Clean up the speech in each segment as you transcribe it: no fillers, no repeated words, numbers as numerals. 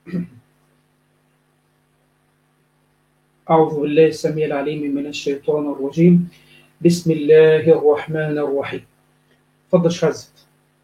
أعوذ بالله السميع العليم من الشيطان الرجيم. بسم الله الرحمن الرحيم. تفضل شاذ.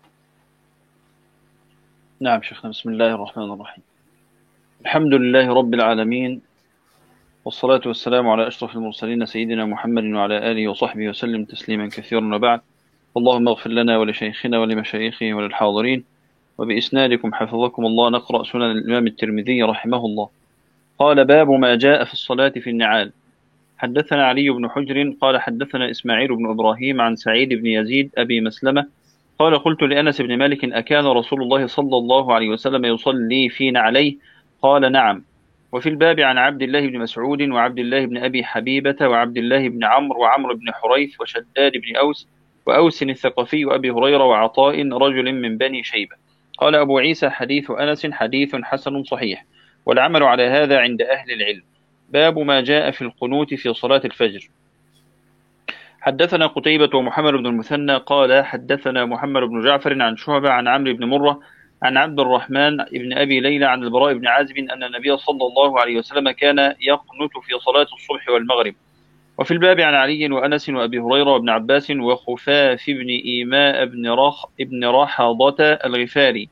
نعم شيخنا، بسم الله الرحمن الرحيم. الحمد لله رب العالمين، والصلاة والسلام على أشرف المرسلين سيدنا محمد وعلى آله وصحبه وسلم تسليما كثيرا، وبعد. اللهم اغفر لنا ولشيخنا ولمشايخه وللحاضرين، وبإسنادكم حفظكم الله نقرأ سنن الإمام الترمذي رحمه الله. قال: باب ما جاء في الصلاة في النعال. حدثنا علي بن حجر قال حدثنا إسماعيل بن إبراهيم عن سعيد بن يزيد أبي مسلمة قال: قلت لأنس بن مالك: أكان رسول الله صلى الله عليه وسلم يصلي في نعليه؟ قال: نعم. وفي الباب عن عبد الله بن مسعود وعبد الله بن أبي حبيبة وعبد الله بن عمرو وعمرو بن حريث وشداد بن أوس وأوس الثقفي وأبي هريرة وعطاء رجل من بني شيبة. قال أبو عيسى: حديث أنس حديث حسن صحيح، والعمل على هذا عند أهل العلم. باب ما جاء في القنوت في صلاة الفجر. حدثنا قتيبة ومحمد بن المثنى قال حدثنا محمد بن جعفر عن شعبة عن عمرو بن مرة عن عبد الرحمن بن أبي ليلى عن البراء بن عازب أن النبي صلى الله عليه وسلم كان يقنت في صلاة الصبح والمغرب. وفي الباب عن علي وأنس وأبي هريرة وابن عباس وخفاف بن إيماء بن رحضة الغفاري.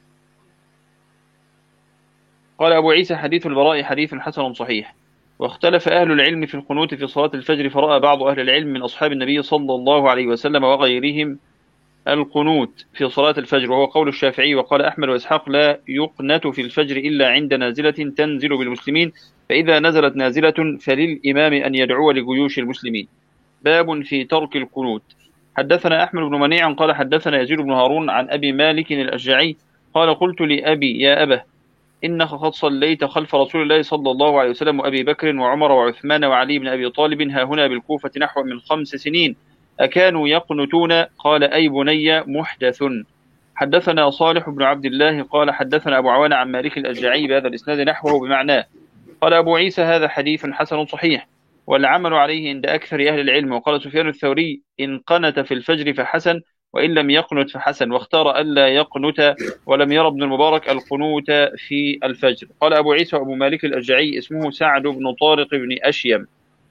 قال أبو عيسى: حديث البراء حديث حسن صحيح. واختلف أهل العلم في القنوت في صلاة الفجر، فرأى بعض أهل العلم من أصحاب النبي صلى الله عليه وسلم وغيرهم القنوت في صلاة الفجر، وهو قول الشافعي. وقال أحمد وإسحاق: لا يقنت في الفجر إلا عند نازلة تنزل بالمسلمين، فإذا نزلت نازلة فللإمام أن يدعو لجيوش المسلمين. باب في ترك القنوت. حدثنا أحمد بن منيع قال حدثنا يزيد بن هارون عن أبي مالك الأشجعي قال: قلت لأبي: يا أبه، إنك قد صليت خلف رسول الله صلى الله عليه وسلم وأبي بكر وعمر وعثمان وعلي بن أبي طالب ها هنا بالكوفة نحو من 5 سنين، أكانوا يقنتون؟ قال: أي بني، محدث. حدثنا صالح بن عبد الله قال حدثنا أبو عوان عن مالك الأشجعي بهذا الإسناد نحوه بمعناه. قال أبو عيسى: هذا حديث حسن صحيح، والعمل عليه عند أكثر أهل العلم. وقال سفيان الثوري: إن قنت في الفجر فحسن، وإن لم يقنت فحسن، واختار ألا يقنت، ولم يرى ابن المبارك القنوت في الفجر. قال أبو عيسى: وأبو مالك الأشجعي اسمه سعد بن طارق بن أشيم.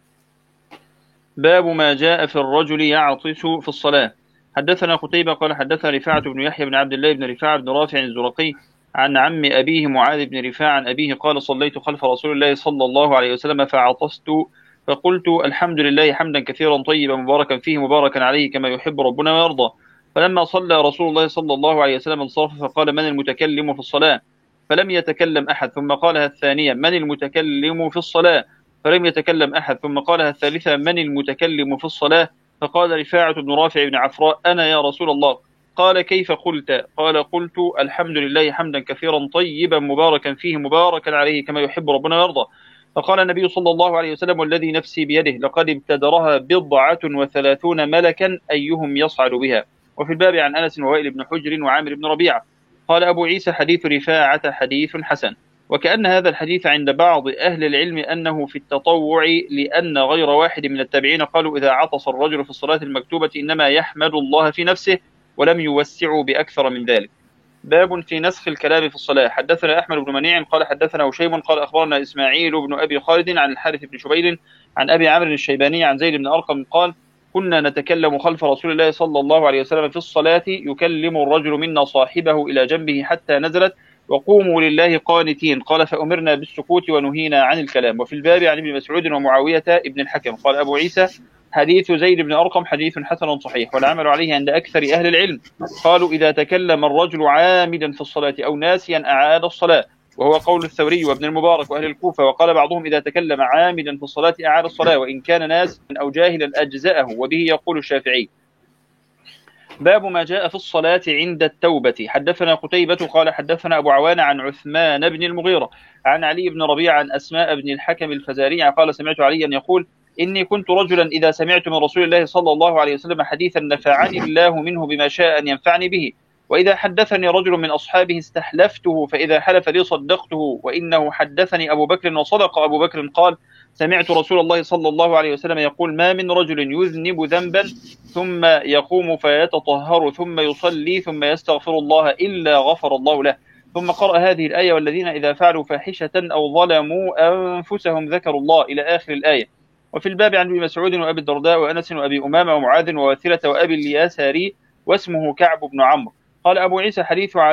باب ما جاء في الرجل يعطس في الصلاة. حدثنا قتيبة قال حدثنا رفاعة بن يحيى بن عبد الله بن رفاعة بن رافع الزرقي عن عم أبيه معاذ بن رفاعة عن أبيه قال: صليت خلف رسول الله صلى الله عليه وسلم فعطست، فقلت: الحمد لله حمدا كثيرا طيبا مباركا فيه مباركا عليه كما يحب ربنا ويرضى. فلما صلى رسول الله صلى الله عليه وسلم انصرف فقال: من المتكلم في الصلاة؟ فلم يتكلم أحد. ثم قالها الثانية: من المتكلم في الصلاة؟ فلم يتكلم أحد. ثم قالها الثالثة: من المتكلم في الصلاة؟ فقال رفاعة بن رافع بن عفراء: أنا يا رسول الله. قال: كيف قلت؟ قال: قلت: الحمد لله حمدا كثيرا طيبا مباركا فيه مباركا عليه كما يحب ربنا ويرضى. فقال النبي صلى الله عليه وسلم: والذي نفسي بيده لقد ابتدرها 37 ملكا أيهم يصعد بها. وفي الباب عن أنس ووائل بن حجر وعامر بن ربيعة. قال أبو عيسى: حديث رفاعة حديث حسن. وكأن هذا الحديث عند بعض أهل العلم أنه في التطوع، لأن غير واحد من التابعين قالوا: إذا عطس الرجل في الصلاة المكتوبة إنما يحمد الله في نفسه، ولم يوسعوا بأكثر من ذلك. باب في نسخ الكلام في الصلاة. حدثنا أحمد بن منيع قال حدثنا هشيم قال أخبرنا إسماعيل بن أبي خالد عن الحارث بن شبيل عن أبي عمرو الشيباني عن زيد بن أرقم قال: كنا نتكلم خلف رسول الله صلى الله عليه وسلم في الصلاة، يكلم الرجل منا صاحبه إلى جنبه حتى نزلت: وقوموا لله قانتين. قال: فأمرنا بالسكوت ونهينا عن الكلام. وفي الباب عن ابن مسعود ومعاوية ابن الحكم. قال أبو عيسى: حديث زيد بن أرقم حديث حسن صحيح، والعمل عليه عند أكثر أهل العلم. قالوا: إذا تكلم الرجل عامدا في الصلاة أو ناسيا أعاد الصلاة، وهو قول الثوري وابن المبارك وأهل الكوفة. وقال بعضهم: إذا تكلم عامدا في الصلاة أعاد الصلاة، وإن كان ناس أو جاهلا أجزأه، وبه يقول الشافعي. باب ما جاء في الصلاة عند التوبة. حدثنا قتيبة قال حدثنا أبو عوان عن عثمان بن المغيرة عن علي بن ربيعة عن أسماء بن الحكم الفزاري قال: سمعت عليا يقول: إني كنت رجلا إذا سمعت من رسول الله صلى الله عليه وسلم حديثا نفعني الله منه بما شاء أن ينفعني به، وإذا حدثني رجل من أصحابه استحلفته، فإذا حلف لي صدقته، وإنه حدثني أبو بكر وصدق أبو بكر. قال: سمعت رسول الله صلى الله عليه وسلم يقول: ما من رجل يذنب ذنبا ثم يقوم فيتطهر ثم يصلي ثم يستغفر الله إلا غفر الله له. ثم قرأ هذه الآية: والذين إذا فعلوا فاحشة أو ظلموا أنفسهم ذكروا الله إلى آخر الآية. وفي الباب عن ابن مسعود وأبي الدرداء وأنس وأبي أمامة ومعاذ وواثلة وأبي الياساري واسمه كعب بن عمرو. قال أبو عيسى: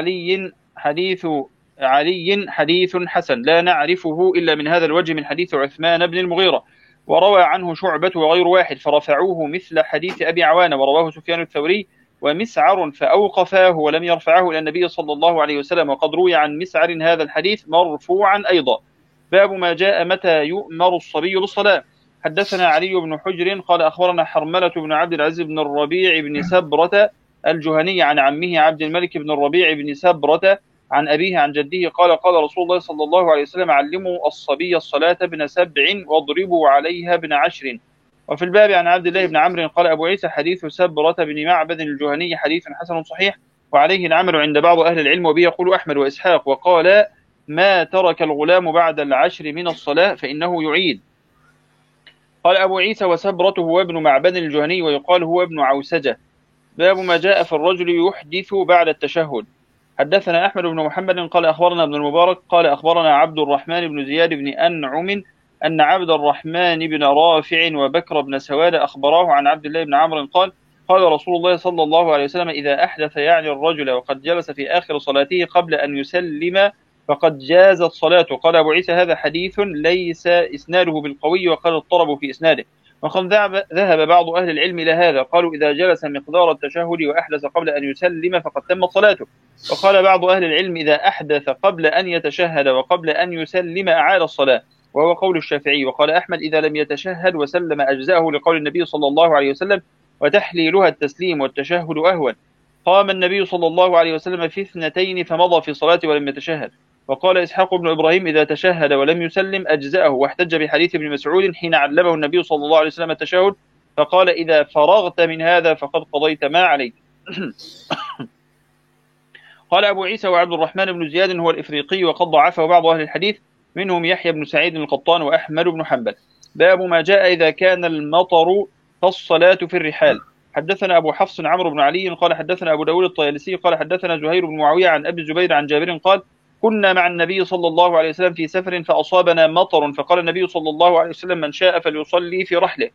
حديث حسن لا نعرفه إلا من هذا الوجه من حديث عثمان بن المغيرة، وروى عنه شعبة وغير واحد فرفعوه مثل حديث أبي عوانة، ورواه سفيان الثوري ومسعر فأوقفاه ولم يرفعه إلى النبي صلى الله عليه وسلم، وقد روي عن مسعر هذا الحديث مرفوعا أيضا. باب ما جاء متى يؤمر الصبي بالصلاة. حدثنا علي بن حجر قال أخبرنا حرملة بن عبد العزيز بن الربيع بن سبرة الجهني عن عمه عبد الملك بن الربيع بن سبرة عن أبيه عن جده قال قال رسول الله صلى الله عليه وسلم: علموا الصبي الصلاة ابن 7 واضربوا عليها ابن 10. وفي الباب عن عبد الله بن عمرو قال أبو عيسى: حديث سبرة بن معبد الجهني حديث حسن صحيح، وعليه العمل عند بعض أهل العلم، وبه يقول أحمد وإسحاق. وقال: ما ترك الغلام بعد 10 من الصلاة فإنه يعيد. قال أبو عيسى: وسبرة هو ابن معبد الجهني ويقال هو ابن عوسجة. باب ما جاء في الرجل يحدث بعد التشهد. حدثنا أحمد بن محمد قال أخبرنا ابن المبارك قال أخبرنا عبد الرحمن بن زياد بن أنعم أن عبد الرحمن بن رافع وبكر بن سواد أخبراه عن عبد الله بن عمرو قال قال رسول الله صلى الله عليه وسلم: إذا أحدث يعني الرجل وقد جلس في آخر صلاته قبل أن يسلم فقد جازت صلاته. قال أبو عيسى: هذا حديث ليس إسناده بالقوي وقد اضطربوا في إسناده. وقد ذهب بعض أهل العلم إلى هذا، قالوا إذا جلس مقدار التشهد وأحدث قبل أن يسلم فقد تمت صلاته. وقال بعض أهل العلم إذا أحدث قبل أن يتشهد وقبل أن يسلم أعاد الصلاة، وهو قول الشافعي. وقال أحمد: إذا لم يتشهد وسلم أجزأه، لقول النبي صلى الله عليه وسلم: وتحليلها التسليم والتشهد أهون. قام النبي صلى الله عليه وسلم في 2 فمضى في صلاته ولم يتشهد. وقال إسحاق بن إبراهيم: إذا تشهد ولم يسلم أجزأه، واحتج بحديث ابن مسعود حين علمه النبي صلى الله عليه وسلم التشهد فقال: إذا فرغت من هذا فقد قضيت ما عليك. قال أبو عيسى: وعبد الرحمن بن زياد هو الإفريقي وقد ضعفه بعض أهل الحديث منهم يحيى بن سعيد القطان وأحمد بن حنبل. باب ما جاء إذا كان المطر فالصلاة في الرحال. حدثنا أبو حفص عمرو بن علي قال حدثنا أبو داود الطيالسي قال حدثنا زهير بن معاوية عن أبي الزبير عن جابر قال: كنا مع النبي صلى الله عليه وسلم في سفر فأصابنا مطر، فقال النبي صلى الله عليه وسلم: من شاء فليصلي في رحله.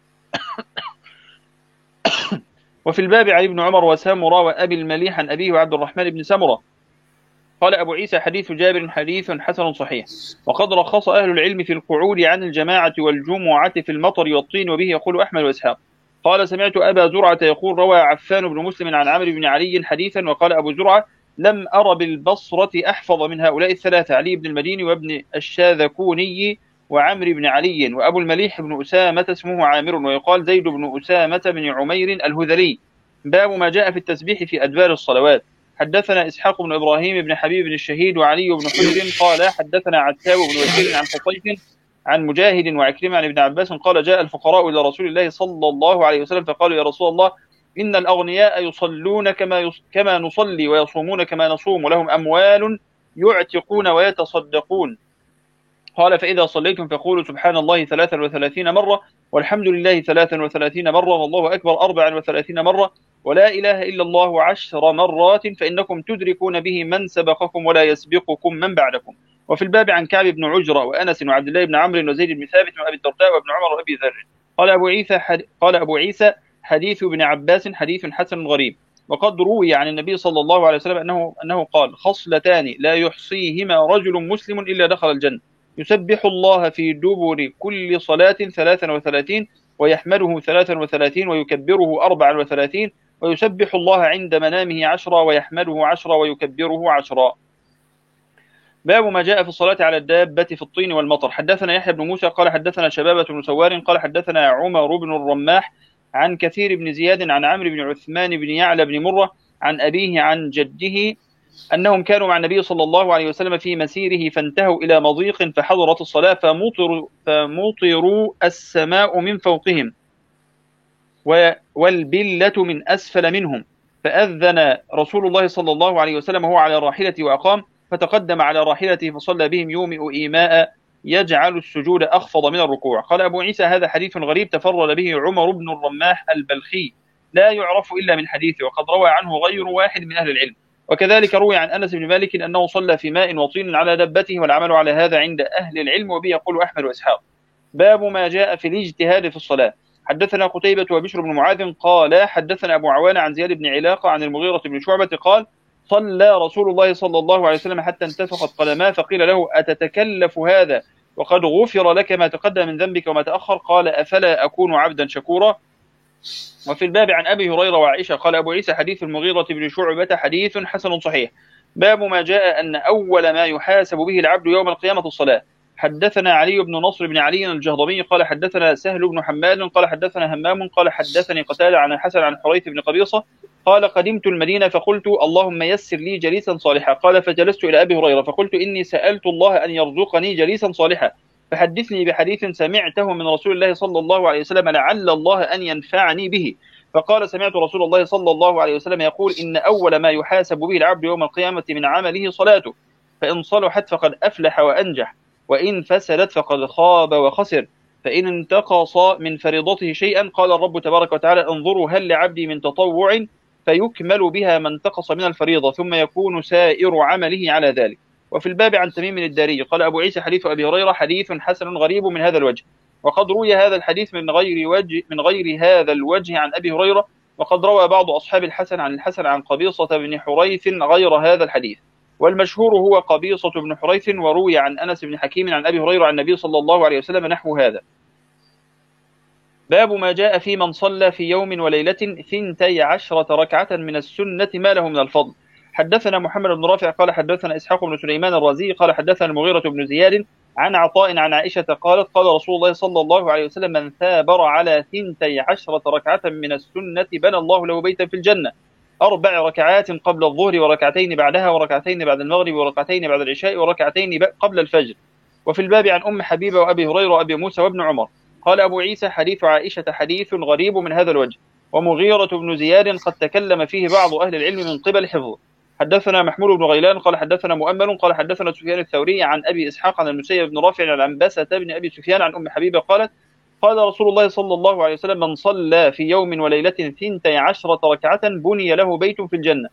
وفي الباب علي بن عمر وسامرة وأبي المليح عن أبيه وعبد الرحمن بن سمرة. قال أبو عيسى: حديث جابر حديث حسن صحيح. وقد رخص أهل العلم في القعود عن الجماعة والجمعة في المطر والطين، وبه يقول أحمد وإسحاق. قال: سمعت أبا زرعة يقول: روى عفان بن مسلم عن عمرو بن علي حديثا. وقال أبو زرعة: لم أر بالبصرة أحفظ من هؤلاء الثلاثة: علي بن المديني وابن الشاذكوني وعمرو بن علي. وأبو المليح بن أسامة اسمه عامر، ويقال زيد بن أسامة بن عمير الهذلي. باب ما جاء في التسبيح في أدبار الصلوات. حدثنا إسحاق بن إبراهيم بن حبيب بن الشهيد وعلي بن حجر قال حدثنا عتاب بن وكيل عن حصيف عن مجاهد وعكرمة عن ابن عباس قال: جاء الفقراء إلى رسول الله صلى الله عليه وسلم فقالوا: يا رسول الله، إن الأغنياء يصلون كما نصلي ويصومون كما نصوم، ولهم أموال يعتقون ويتصدقون. قال: فإذا صليتم فقولوا سبحان الله 33 مرة، والحمد لله 33 مرة، والله أكبر 34 مرة، ولا إله إلا الله 10 مرات، فإنكم تدركون به من سبقكم ولا يسبقكم من بعدكم. وفي الباب عن كعب بن عجرة وأنس وعبد الله بن عمرو وزيد بن ثابت وأبي الدرداء وابن عمر وأبي ذر. قال أبو عيسى: حديث ابن عباس حديث حسن غريب. وقد روي عن النبي صلى الله عليه وسلم أنه قال: خصلتان لا يحصيهما رجل مسلم إلا دخل الجنة: يسبح الله في دبر كل صلاة 33، ويحمده 33، ويكبره 34، ويسبح الله عند منامه 10، ويحمده 10، ويكبره 10. باب ما جاء في الصلاة على الدابة في الطين والمطر. حدثنا يحيى بن موسى قال حدثنا شبابة بن سوار قال حدثنا عمر بن الرماح عن كثير بن زياد عن عمرو بن عثمان بن يعلى بن مرة عن أبيه عن جده أنهم كانوا مع النبي صلى الله عليه وسلم في مسيره فانتهوا إلى مضيق فحضرت الصلاة فمطروا السماء من فوقهم والبلة من أسفل منهم، فأذن رسول الله صلى الله عليه وسلم وهو على راحلته وأقام، فتقدم على راحلته فصلى بهم يومئ إيماء يجعل السجود أخفض من الركوع. قال أبو عيسى: هذا حديث غريب تفرد به عمر بن الرماح البلخي، لا يعرف إلا من حديثه، وقد روى عنه غير واحد من أهل العلم. وكذلك روي عن أنس بن مالك أنه صلى في ماء وطين على دبته، والعمل على هذا عند أهل العلم، وبه يقول أحمد وإسحاق. باب ما جاء في الاجتهاد في الصلاة. حدثنا قتيبة وبشر بن معاذ قال حدثنا أبو عوانة عن زياد بن علاقة عن المغيرة بن شعبة قال صلى رسول الله صلى الله عليه وسلم حتى انتفخت قدماه، فقيل له أتتكلف هذا وقد غفر لك ما تقدم من ذنبك وما تأخر؟ قال أفلا أكون عبدا شكورا. وفي الباب عن أبي هريرة وعائشة. قال أبو عيسى حديث المغيرة بن شعبة حديث حسن صحيح. باب ما جاء أن أول ما يحاسب به العبد يوم القيامة الصلاة. حدثنا علي بن نصر بن علي الجهضمي قال حدثنا سهل بن حماد قال حدثنا همام قال حدثني قتادة عن الحسن عن حريث بن قبيصة قال قدمت المدينة فقلت اللهم يسر لي جليسا صالحا. قال فجلست إلى أبي هريرة فقلت إني سألت الله أن يرزقني جليسا صالحا، فحدثني بحديث سمعته من رسول الله صلى الله عليه وسلم لعل الله أن ينفعني به. فقال سمعت رسول الله صلى الله عليه وسلم يقول إن أول ما يحاسب به العبد يوم القيامة من عمله صلاته، فإن صلحت فقد أفلح وأنجح، وإن فسدت فقد خاب وخسر، فإن انتقص من فريضته شيئا قال الرب تبارك وتعالى انظروا هل لعبدي من تطوع فيكمل بها ما انتقص من الفريضة، ثم يكون سائر عمله على ذلك. وفي الباب عن تميم الداري قال أبو عيسى حديث أبي هريرة حديث حسن غريب من هذا الوجه، وقد روي هذا الحديث من غير هذا الوجه عن أبي هريرة، وقد روى بعض أصحاب الحسن عن الحسن عن قبيصة بن حريث غير هذا الحديث، والمشهور هو قبيصة بن حريث. وروي عن أنس بن حكيم عن أبي هريرة عن النبي صلى الله عليه وسلم نحو هذا. باب ما جاء في من صلى في يوم وليلة 12 ركعة من السنة ما له من الفضل. حدثنا محمد بن رافع قال حدثنا إسحاق بن سليمان الرازي قال حدثنا المغيرة بن زياد عن عطاء عن عائشة قالت قال رسول الله صلى الله عليه وسلم من ثابر على 12 ركعة من السنة بنى الله له بيتا في الجنة، 4 ركعات قبل الظهر وركعتين بعدها وركعتين بعد المغرب وركعتين بعد العشاء وركعتين قبل الفجر. وفي الباب عن أم حبيبة وأبي هريرة وأبي موسى وابن عمر. قال أبو عيسى حديث عائشة حديث غريب من هذا الوجه، ومغيرة بن زياد قد تكلم فيه بعض أهل العلم من قبل حفظه. حدثنا محمود بن غيلان قال حدثنا مؤمل قال حدثنا سفيان الثوري عن أبي إسحاق عن المسيب بن رافع عن عنبسة بن أبي سفيان عن أم حبيبة قالت قال رسول الله صلى الله عليه وسلم من صلى في يوم وليلة 12 ركعة بني له بيت في الجنة،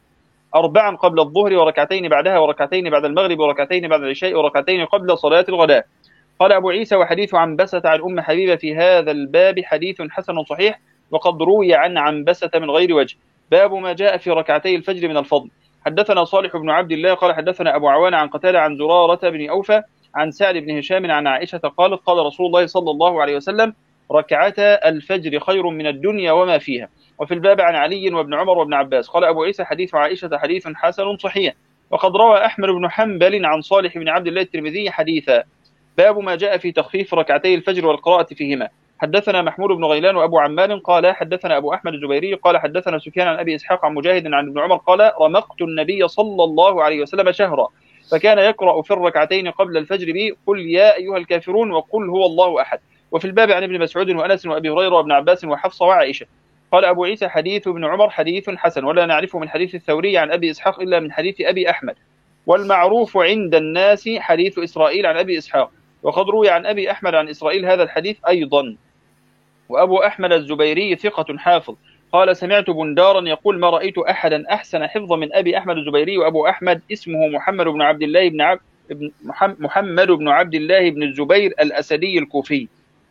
4 قبل الظهر وركعتين بعدها وركعتين بعد المغرب وركعتين بعد العشاء وركعتين قبل صلاة الغداء. قال أبو عيسى وحديث عنبسة عن أم حبيبة في هذا الباب حديث حسن صحيح، وقد روي عن عنبسة من غير وجه. باب ما جاء في ركعتي الفجر من الفضل. حدثنا صالح بن عبد الله قال حدثنا أبو عوان عن قتادة عن زرارة بن أوفى عن سعد بن هشام عن عائشة قالت قال رسول الله صلى الله عليه وسلم ركعتا الفجر خير من الدنيا وما فيها. وفي الباب عن علي وابن عمر وابن عباس. قال أبو عيسى حديث عائشة حديث حسن صحيح، وقد روى أحمد بن حنبل عن صالح بن عبد الله الترمذي حديثا. باب ما جاء في تخفيف ركعتي الفجر والقراءة فيهما. حدثنا محمود بن غيلان وأبو عمار قال حدثنا أبو أحمد الزبيري قال حدثنا سفيان عن أبي إسحاق عن مجاهد عن ابن عمر قال رمقت النبي صلى الله عليه وسلم شهرا، فكان يقرأ في الركعتين قبل الفجر به قل يا أيها الكافرون وقل هو الله أحد. وفي الباب عن ابن مسعود وأنس وأبي هريرة وابن عباس وحفصة وعائشة. قال أبو عيسى حديث ابن عمر حديث حسن، ولا نعرفه من حديث الثوري عن أبي إسحاق إلا من حديث أبي أحمد، والمعروف عند الناس حديث إسرائيل عن أبي إسحاق، وقد روي عن أبي أحمد عن إسرائيل هذا الحديث أيضا. وأبو أحمد الزبيري ثقة حافظ قال سمعت بندارا يقول ما رأيت أحدا أحسن حفظا من أبي أحمد الزبيري. وأبو أحمد اسمه محمد بن عبد الله بن الزبير الأسدي الكوفي.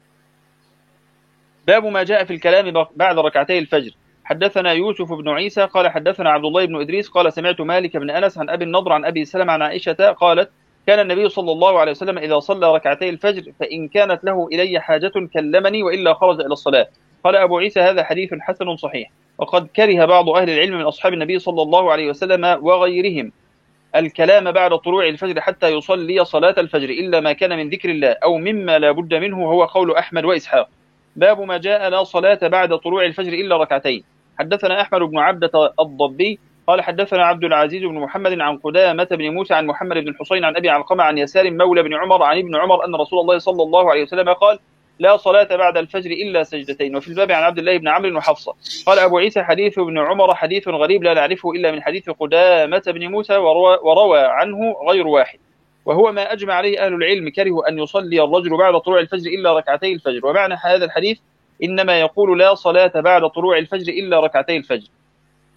باب ما جاء في الكلام بعد ركعتي الفجر. حدثنا يوسف بن عيسى قال حدثنا عبد الله بن إدريس قال سمعت مالك بن أنس عن أبي النضر عن أبي سلمة عن عائشة قالت كان النبي صلى الله عليه وسلم إذا صلى ركعتي الفجر فإن كانت له إلي حاجة كلمني وإلا خرج إلى الصلاة. قال أبو عيسى هذا حديث حسن صحيح، وقد كره بعض أهل العلم من أصحاب النبي صلى الله عليه وسلم وغيرهم الكلام بعد طلوع الفجر حتى يصلي صلاة الفجر إلا ما كان من ذكر الله أو مما لا بد منه، وهو قول أحمد وإسحاق. باب ما جاء لا صلاة بعد طلوع الفجر إلا ركعتين. حدثنا أحمد بن عبدة الضبي قال حدثنا عبد العزيز بن محمد عن قدامة بن موسى عن محمد بن الحسين عن أبي علقمة عن يسار مولى بن عمر عن ابن عمر أن رسول الله صلى الله عليه وسلم قال لا صلاة بعد الفجر إلا سجدتين. وفي الباب عن عبد الله بن عمرو وحفصة. قال أبو عيسى حديث ابن عمر حديث غريب لا نعرفه إلا من حديث قدامة بن موسى وروى عنه غير واحد، وهو ما أجمع عليه أهل العلم كره أن يصلي الرجل بعد طلوع الفجر إلا ركعتي الفجر. ومعنى هذا الحديث إنما يقول لا صلاة بعد طلوع الفجر إلا ركعتي الفجر.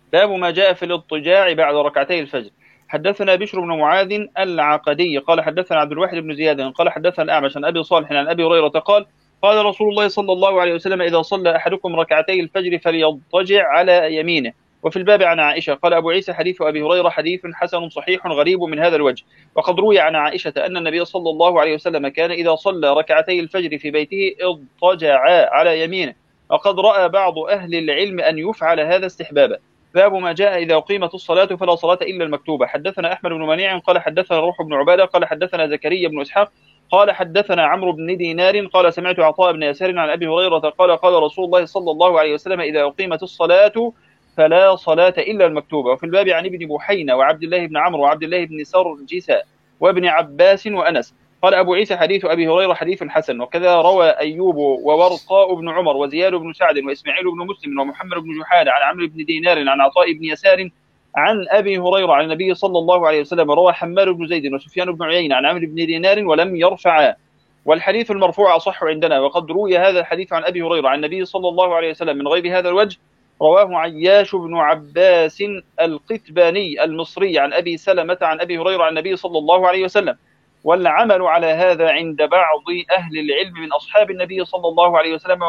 باب ما جاء في الاضطجاع بعد ركعتي الفجر. حدثنا بشر بن معاذ العقدي قال حدثنا عبد الواحد بن زياد قال حدثنا الأعمش عن أبي صالح عن أبي هريرة قال قال رسول الله صلى الله عليه وسلم إذا صلى أحدكم ركعتي الفجر فليضطجع على يمينه. وفي الباب عن عائشة قال أبو عيسى حديث أبي هريرة حديث حسن صحيح غريب من هذا الوجه. وقد روي عن عائشة أن النبي صلى الله عليه وسلم كان إذا صلى ركعتي الفجر في بيته اضطجع على يمينه. وقد رأى بعض أهل العلم أن يفعل هذا استحبابا. باب ما جاء إذا أقيمت الصلاة فلا صلاة إلا المكتوبة. حدثنا أحمد بن منيع قال حدثنا روح بن عبادة قال حدثنا زكريا بن إسحاق قال حدثنا عمرو بن دينار قال سمعت عطاء بن يسار عن أبي هريرة قال قال رسول الله صلى الله عليه وسلم إذا أقيمت الصلاة فلا صلاة إلا المكتوبة. وفي الباب عن ابن بحينة وعبد الله بن عمرو وعبد الله بن سرجس وابن عباس وأنس. قال أبو عيسى حديث أبي هريرة حديث حسن. وكذا روى أيوب وورقاء بن عمر وزياد بن سعد وإسماعيل بن مسلم ومحمد بن جحال عن عمرو بن دينار عن عطاء بن يسار عن أبي هريرة عن النبي صلى الله عليه وسلم. روى حماد بن زيد وسفيان بن عيينة عن عمرو بن دينار ولم يرفعا. والحديث المرفوع أصح عندنا. وقد روي هذا الحديث عن أبي هريرة عن النبي صلى الله عليه وسلم من غير هذا الوجه. رواه عياش بن عباس القتباني المصري عن أبي سلمة عن أبي هريرة عن النبي صلى الله عليه وسلم. والعمل على هذا عند بعض أهل العلم من أصحاب النبي صلى الله عليه وسلم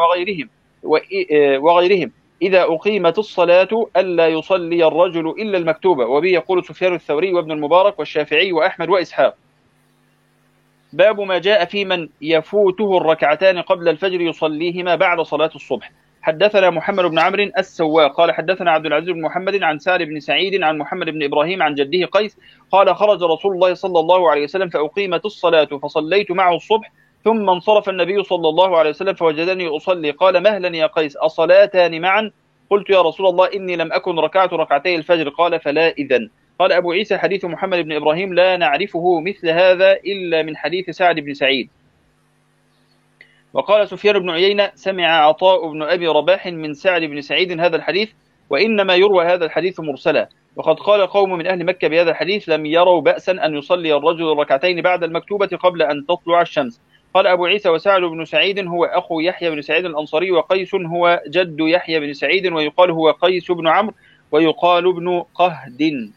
وغيرهم إذا أقيمت الصلاة ألا يصلي الرجل إلا المكتوبة. وبه يقول سفيان الثوري وابن المبارك والشافعي وأحمد وإسحاق. باب ما جاء في من يفوته الركعتان قبل الفجر يصليهما بعد صلاة الصبح. حدثنا محمد بن عمرو السواق قال حدثنا عبد العزيز بن محمد عن سعد بن سعيد عن محمد بن إبراهيم عن جده قيس قال خرج رسول الله صلى الله عليه وسلم فأقيمت الصلاة فصليت معه الصبح ثم انصرف النبي صلى الله عليه وسلم فوجدني أصلي قال مهلا يا قيس أصلاتان معا؟ قلت يا رسول الله إني لم أكن ركعت ركعتي الفجر قال فلا إذن. قال أبو عيسى حديث محمد بن إبراهيم لا نعرفه مثل هذا إلا من حديث سعد بن سعيد. وقال سفيان بن عيينة سمع عطاء بن أبي رباح من سعد بن سعيد هذا الحديث وإنما يروى هذا الحديث مرسلا. وقد قال قوم من أهل مكة بهذا الحديث لم يروا بأسا أن يصلي الرجل ركعتين بعد المكتوبة قبل أن تطلع الشمس. قال أبو عيسى وسعد بن سعيد هو أخو يحيى بن سعيد الأنصاري وقيس هو جد يحيى بن سعيد ويقال هو قيس بن عمرو ويقال ابن قهد.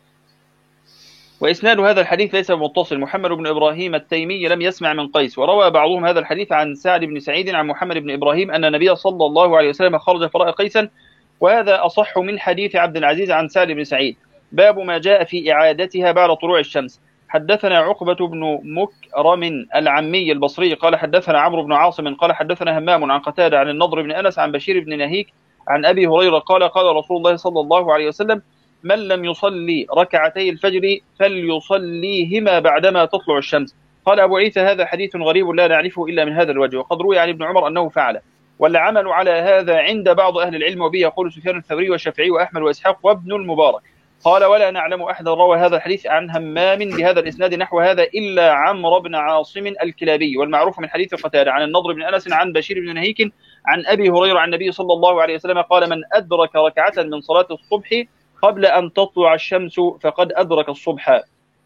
وإسناد هذا الحديث ليس متصل. محمد بن إبراهيم التيمي لم يسمع من قيس. وروى بعضهم هذا الحديث عن سعد بن سعيد عن محمد بن إبراهيم أن النبي صلى الله عليه وسلم خرج فرأى قيسا وهذا أصح من حديث عبد العزيز عن سعد بن سعيد. باب ما جاء في إعادتها بعد طلوع الشمس. حدثنا عقبة بن مكرم العمي البصري قال حدثنا عمرو بن عاصم قال حدثنا همام عن قتادة عن النضر بن أنس عن بشير بن نهيك عن أبي هريرة قال قال رسول الله صلى الله عليه وسلم من لم يصلي ركعتي الفجر فليصليهما بعدما تطلع الشمس. قال أبو عيسى هذا حديث غريب لا نعرفه إلا من هذا الوجه. وقد روي عن ابن عمر أنه فعل. والعمل على هذا عند بعض أهل العلم وبه يقول سفيان الثوري والشافعي وأحمد وإسحاق وابن المبارك. قال ولا نعلم أحد روى هذا الحديث عن همام بهذا الإسناد نحو هذا إلا عمرو بن عاصم الكلابي. والمعروف من حديث قتادة عن النضر بن أنس عن بشير بن نهيك عن أبي هريرة عن النبي صلى الله عليه وسلم قال من أدرك ركعة من صلاة الصبح قبل أن تطلع الشمس فقد أدرك الصبح.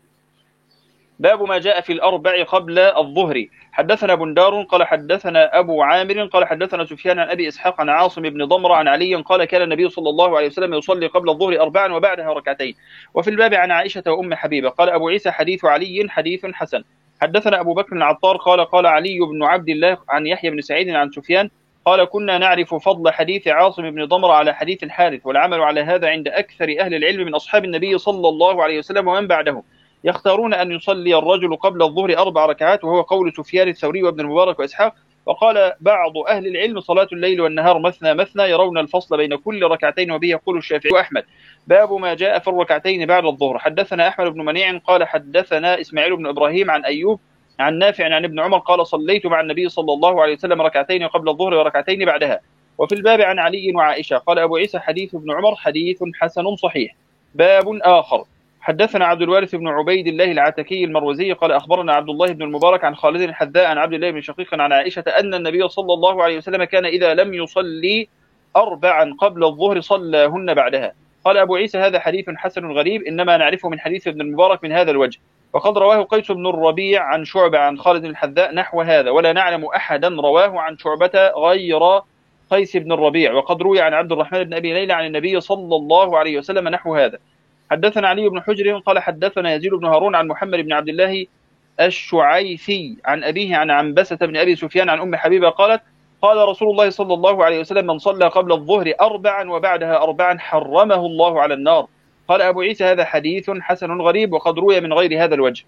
باب ما جاء في الأربع قبل الظهر. حدثنا بندار قال حدثنا أبو عامر قال حدثنا سفيان عن أبي إسحاق عن عاصم بن ضمرة عن علي قال كان النبي صلى الله عليه وسلم يصلي قبل الظهر 4 وبعدها ركعتين. وفي الباب عن عائشة وأم حبيبة. قال أبو عيسى حديث علي حديث حسن. حدثنا أبو بكر العطار قال قال علي بن عبد الله عن يحيى بن سعيد عن سفيان قال كنا نعرف فضل حديث عاصم بن ضمرة على حديث الحارث. والعمل على هذا عند أكثر أهل العلم من أصحاب النبي صلى الله عليه وسلم ومن بعدهم. يختارون أن يصلي الرجل قبل الظهر 4 ركعات وهو قول سفيان الثوري وابن المبارك وإسحاق. وقال بعض أهل العلم صلاة الليل والنهار مثنى مثنى يرون الفصل بين كل ركعتين وبه يقول الشافعي وأحمد. باب ما جاء في الركعتين بعد الظهر. حدثنا أحمد بن منيع قال حدثنا إسماعيل بن إبراهيم عن أيوب عن نافع عن ابن عمر قال صليت مع النبي صلى الله عليه وسلم ركعتين قبل الظهر وركعتين بعدها. وفي الباب عن علي وعائشة. قال أبو عيسى حديث ابن عمر حديث حسن صحيح. باب آخر. حدثنا عبد الوارث بن عبيد الله العتكي المروزي قال أخبرنا عبد الله بن المبارك عن خالد الحذاء عن عبد الله بن شقيق عن عائشة أن النبي صلى الله عليه وسلم كان إذا لم يصلي 4 قبل الظهر صلاهن بعدها. قال أبو عيسى هذا حديث حسن غريب إنما نعرفه من حديث ابن المبارك من هذا الوجه. وقد رواه قيس بن الربيع عن شعبة عن خالد الحذاء نحو هذا ولا نعلم أحدا رواه عن شعبة غير قيس بن الربيع. وقد روي عن عبد الرحمن بن أبي ليلى عن النبي صلى الله عليه وسلم نحو هذا. حدثنا علي بن حجر قال حدثنا يزيد بن هارون عن محمد بن عبد الله الشعيثي عن أبيه عن عنبسة بن أبي سفيان عن أم حبيبة قالت قال رسول الله صلى الله عليه وسلم من صلى قبل الظهر 4 وبعدها 4 حرمه الله على النار. قال أبو عيسى هذا حديث حسن غريب وقد روي من غير هذا الوجه.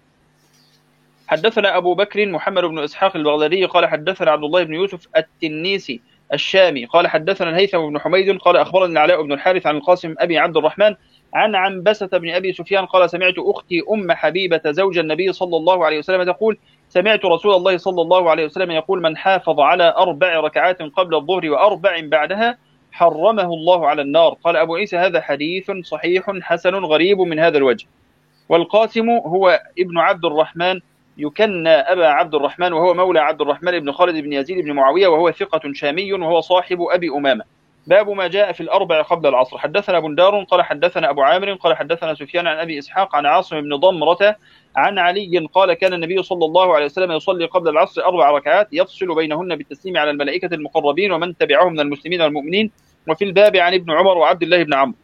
حدثنا أبو بكر محمد بن إسحاق البغدادي قال حدثنا عبد الله بن يوسف التنيسي الشامي قال حدثنا الهيثم بن حميد قال أخبرنا العلاء بن الحارث عن القاسم أبي عبد الرحمن عن عنبسة بن أبي سفيان قال سمعت أختي أم حبيبة زوج النبي صلى الله عليه وسلم تقول سمعت رسول الله صلى الله عليه وسلم يقول من حافظ على 4 ركعات قبل الظهر و4 بعدها حرمه الله على النار. قال أبو عيسى هذا حديث صحيح حسن غريب من هذا الوجه. والقاسم هو ابن عبد الرحمن يكنى أبا عبد الرحمن وهو مولى عبد الرحمن بن خالد بن يزيد بن معاوية وهو ثقة شامي وهو صاحب أبي أمامة. باب ما جاء في 4 قبل العصر. حدثنا بندار قال حدثنا أبو عامر قال حدثنا سفيان عن أبي إسحاق عن عاصم بن ضمرة عن علي قال كان النبي صلى الله عليه وسلم يصلي قبل العصر 4 ركعات يفصل بينهن بالتسليم على الملائكة المقربين ومن تبعهم من المسلمين والمؤمنين. وفي الباب عن ابن عمر وعبد الله بن عمرو.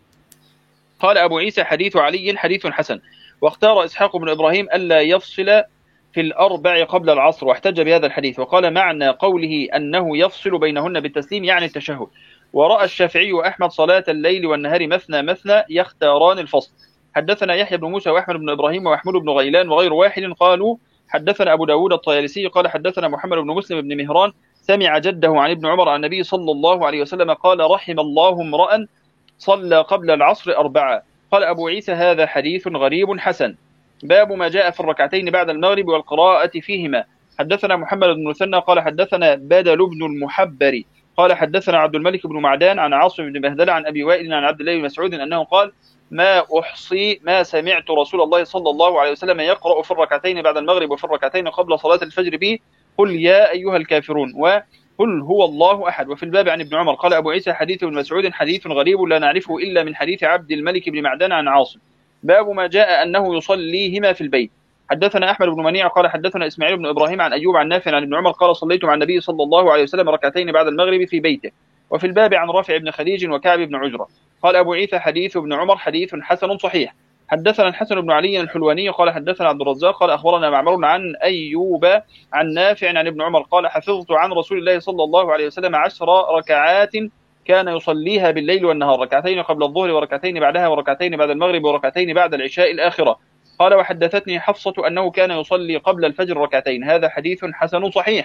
قال أبو عيسى حديث علي حديث حسن. واختار إسحاق بن إبراهيم ألا يفصل في 4 قبل العصر واحتج بهذا الحديث وقال معنى قوله أنه يفصل بينهن بالتسليم يعني التشهد. ورأى الشافعي وأحمد صلاة الليل والنهار مثنى مثنى يختاران الفصل. حدثنا يحيى بن موسى وأحمد بن إبراهيم ومحمود بن غيلان وغير واحد قالوا حدثنا أبو داود الطيالسي قال حدثنا محمد بن مسلم بن مهران سمع جده عن ابن عمر عن النبي صلى الله عليه وسلم قال رحم الله امرأ صلى قبل العصر 4. قال أبو عيسى هذا حديث غريب حسن. باب ما جاء في الركعتين بعد المغرب والقراءة فيهما. حدثنا محمد بن مثنى قال حدثنا بدل بن المحبر قال حدثنا عبد الملك بن معدان عن عاصم بن بهدلة عن أبي وائل عن عبد الله بن مسعود أنه قال ما أحصي ما سمعت رسول الله صلى الله عليه وسلم يقرأ في الركعتين بعد المغرب وفي الركعتين قبل صلاة الفجر به قل يا أيها الكافرون وقل هو الله أحد. وفي الباب عن ابن عمر. قال أبو عيسى حديث ابن مسعود حديث غريب لا نعرفه إلا من حديث عبد الملك بن معدان عن عاصم. باب ما جاء أنه يصليهما في البيت. حدثنا أحمد بن منيع قال حدثنا إسماعيل بن إبراهيم عن أيوب عن نافع عن ابن عمر قال صليت مع النبي صلى الله عليه وسلم ركعتين بعد المغرب في بيته. وفي الباب عن رافع بن خديج وكعب بن عجرة. قال أبو عيسى حديث ابن عمر حديث حسن صحيح. حدثنا الحسن بن علي الحلواني قال حدثنا عبد الرزاق قال أخبرنا معمر عن أيوب عن نافع عن ابن عمر قال حفظت عن رسول الله صلى الله عليه وسلم 10 ركعات كان يصليها بالليل والنهار 2 قبل الظهر و2 بعدها و2 بعد المغرب و2 بعد العشاء الآخرة. قال وحدثتني حفصة أنه كان يصلي قبل الفجر 2. هذا حديث حسن صحيح.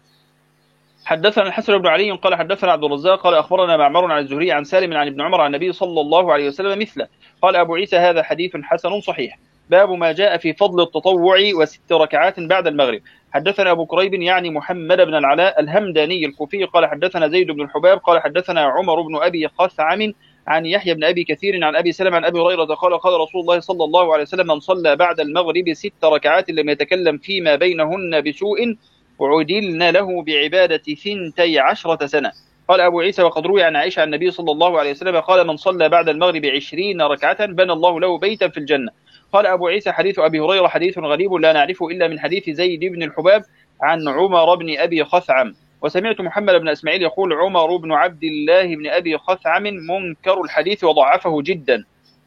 حدثنا الحسن بن علي قال حدثنا عبد الرزاق قال أخبرنا معمر عن الزهري عن سالم عن ابن عمر عن النبي صلى الله عليه وسلم مثله. قال أبو عيسى هذا حديث حسن صحيح. باب ما جاء في فضل التطوع و6 ركعات بعد المغرب. حدثنا أبو كريب يعني محمد بن العلاء الهمداني الكوفي قال حدثنا زيد بن الحباب قال حدثنا عمر بن أبي خثعم عن يحيى بن أبي كثير عن أبي سلمة عن أبي هريرة قال قال رسول الله صلى الله عليه وسلم من صلى بعد المغرب 6 ركعات لم يتكلم فيما بينهن بسوء وعدلن له بعبادة 12 سنة. قال أبو عيسى وقد روي عن عائشة عن النبي صلى الله عليه وسلم قال من صلى بعد المغرب 20 ركعة بنى الله له بيتا في الجنة. قال أبو عيسى حديث أبي هريرة حديث غريب لا نعرفه إلا من حديث زيد بن الحباب عن عمر بن أبي خثعم. وسمعت محمد بن إسماعيل يقول عمر بن عبد الله بن أبي خثعم منكر الحديث وضعفه جدا.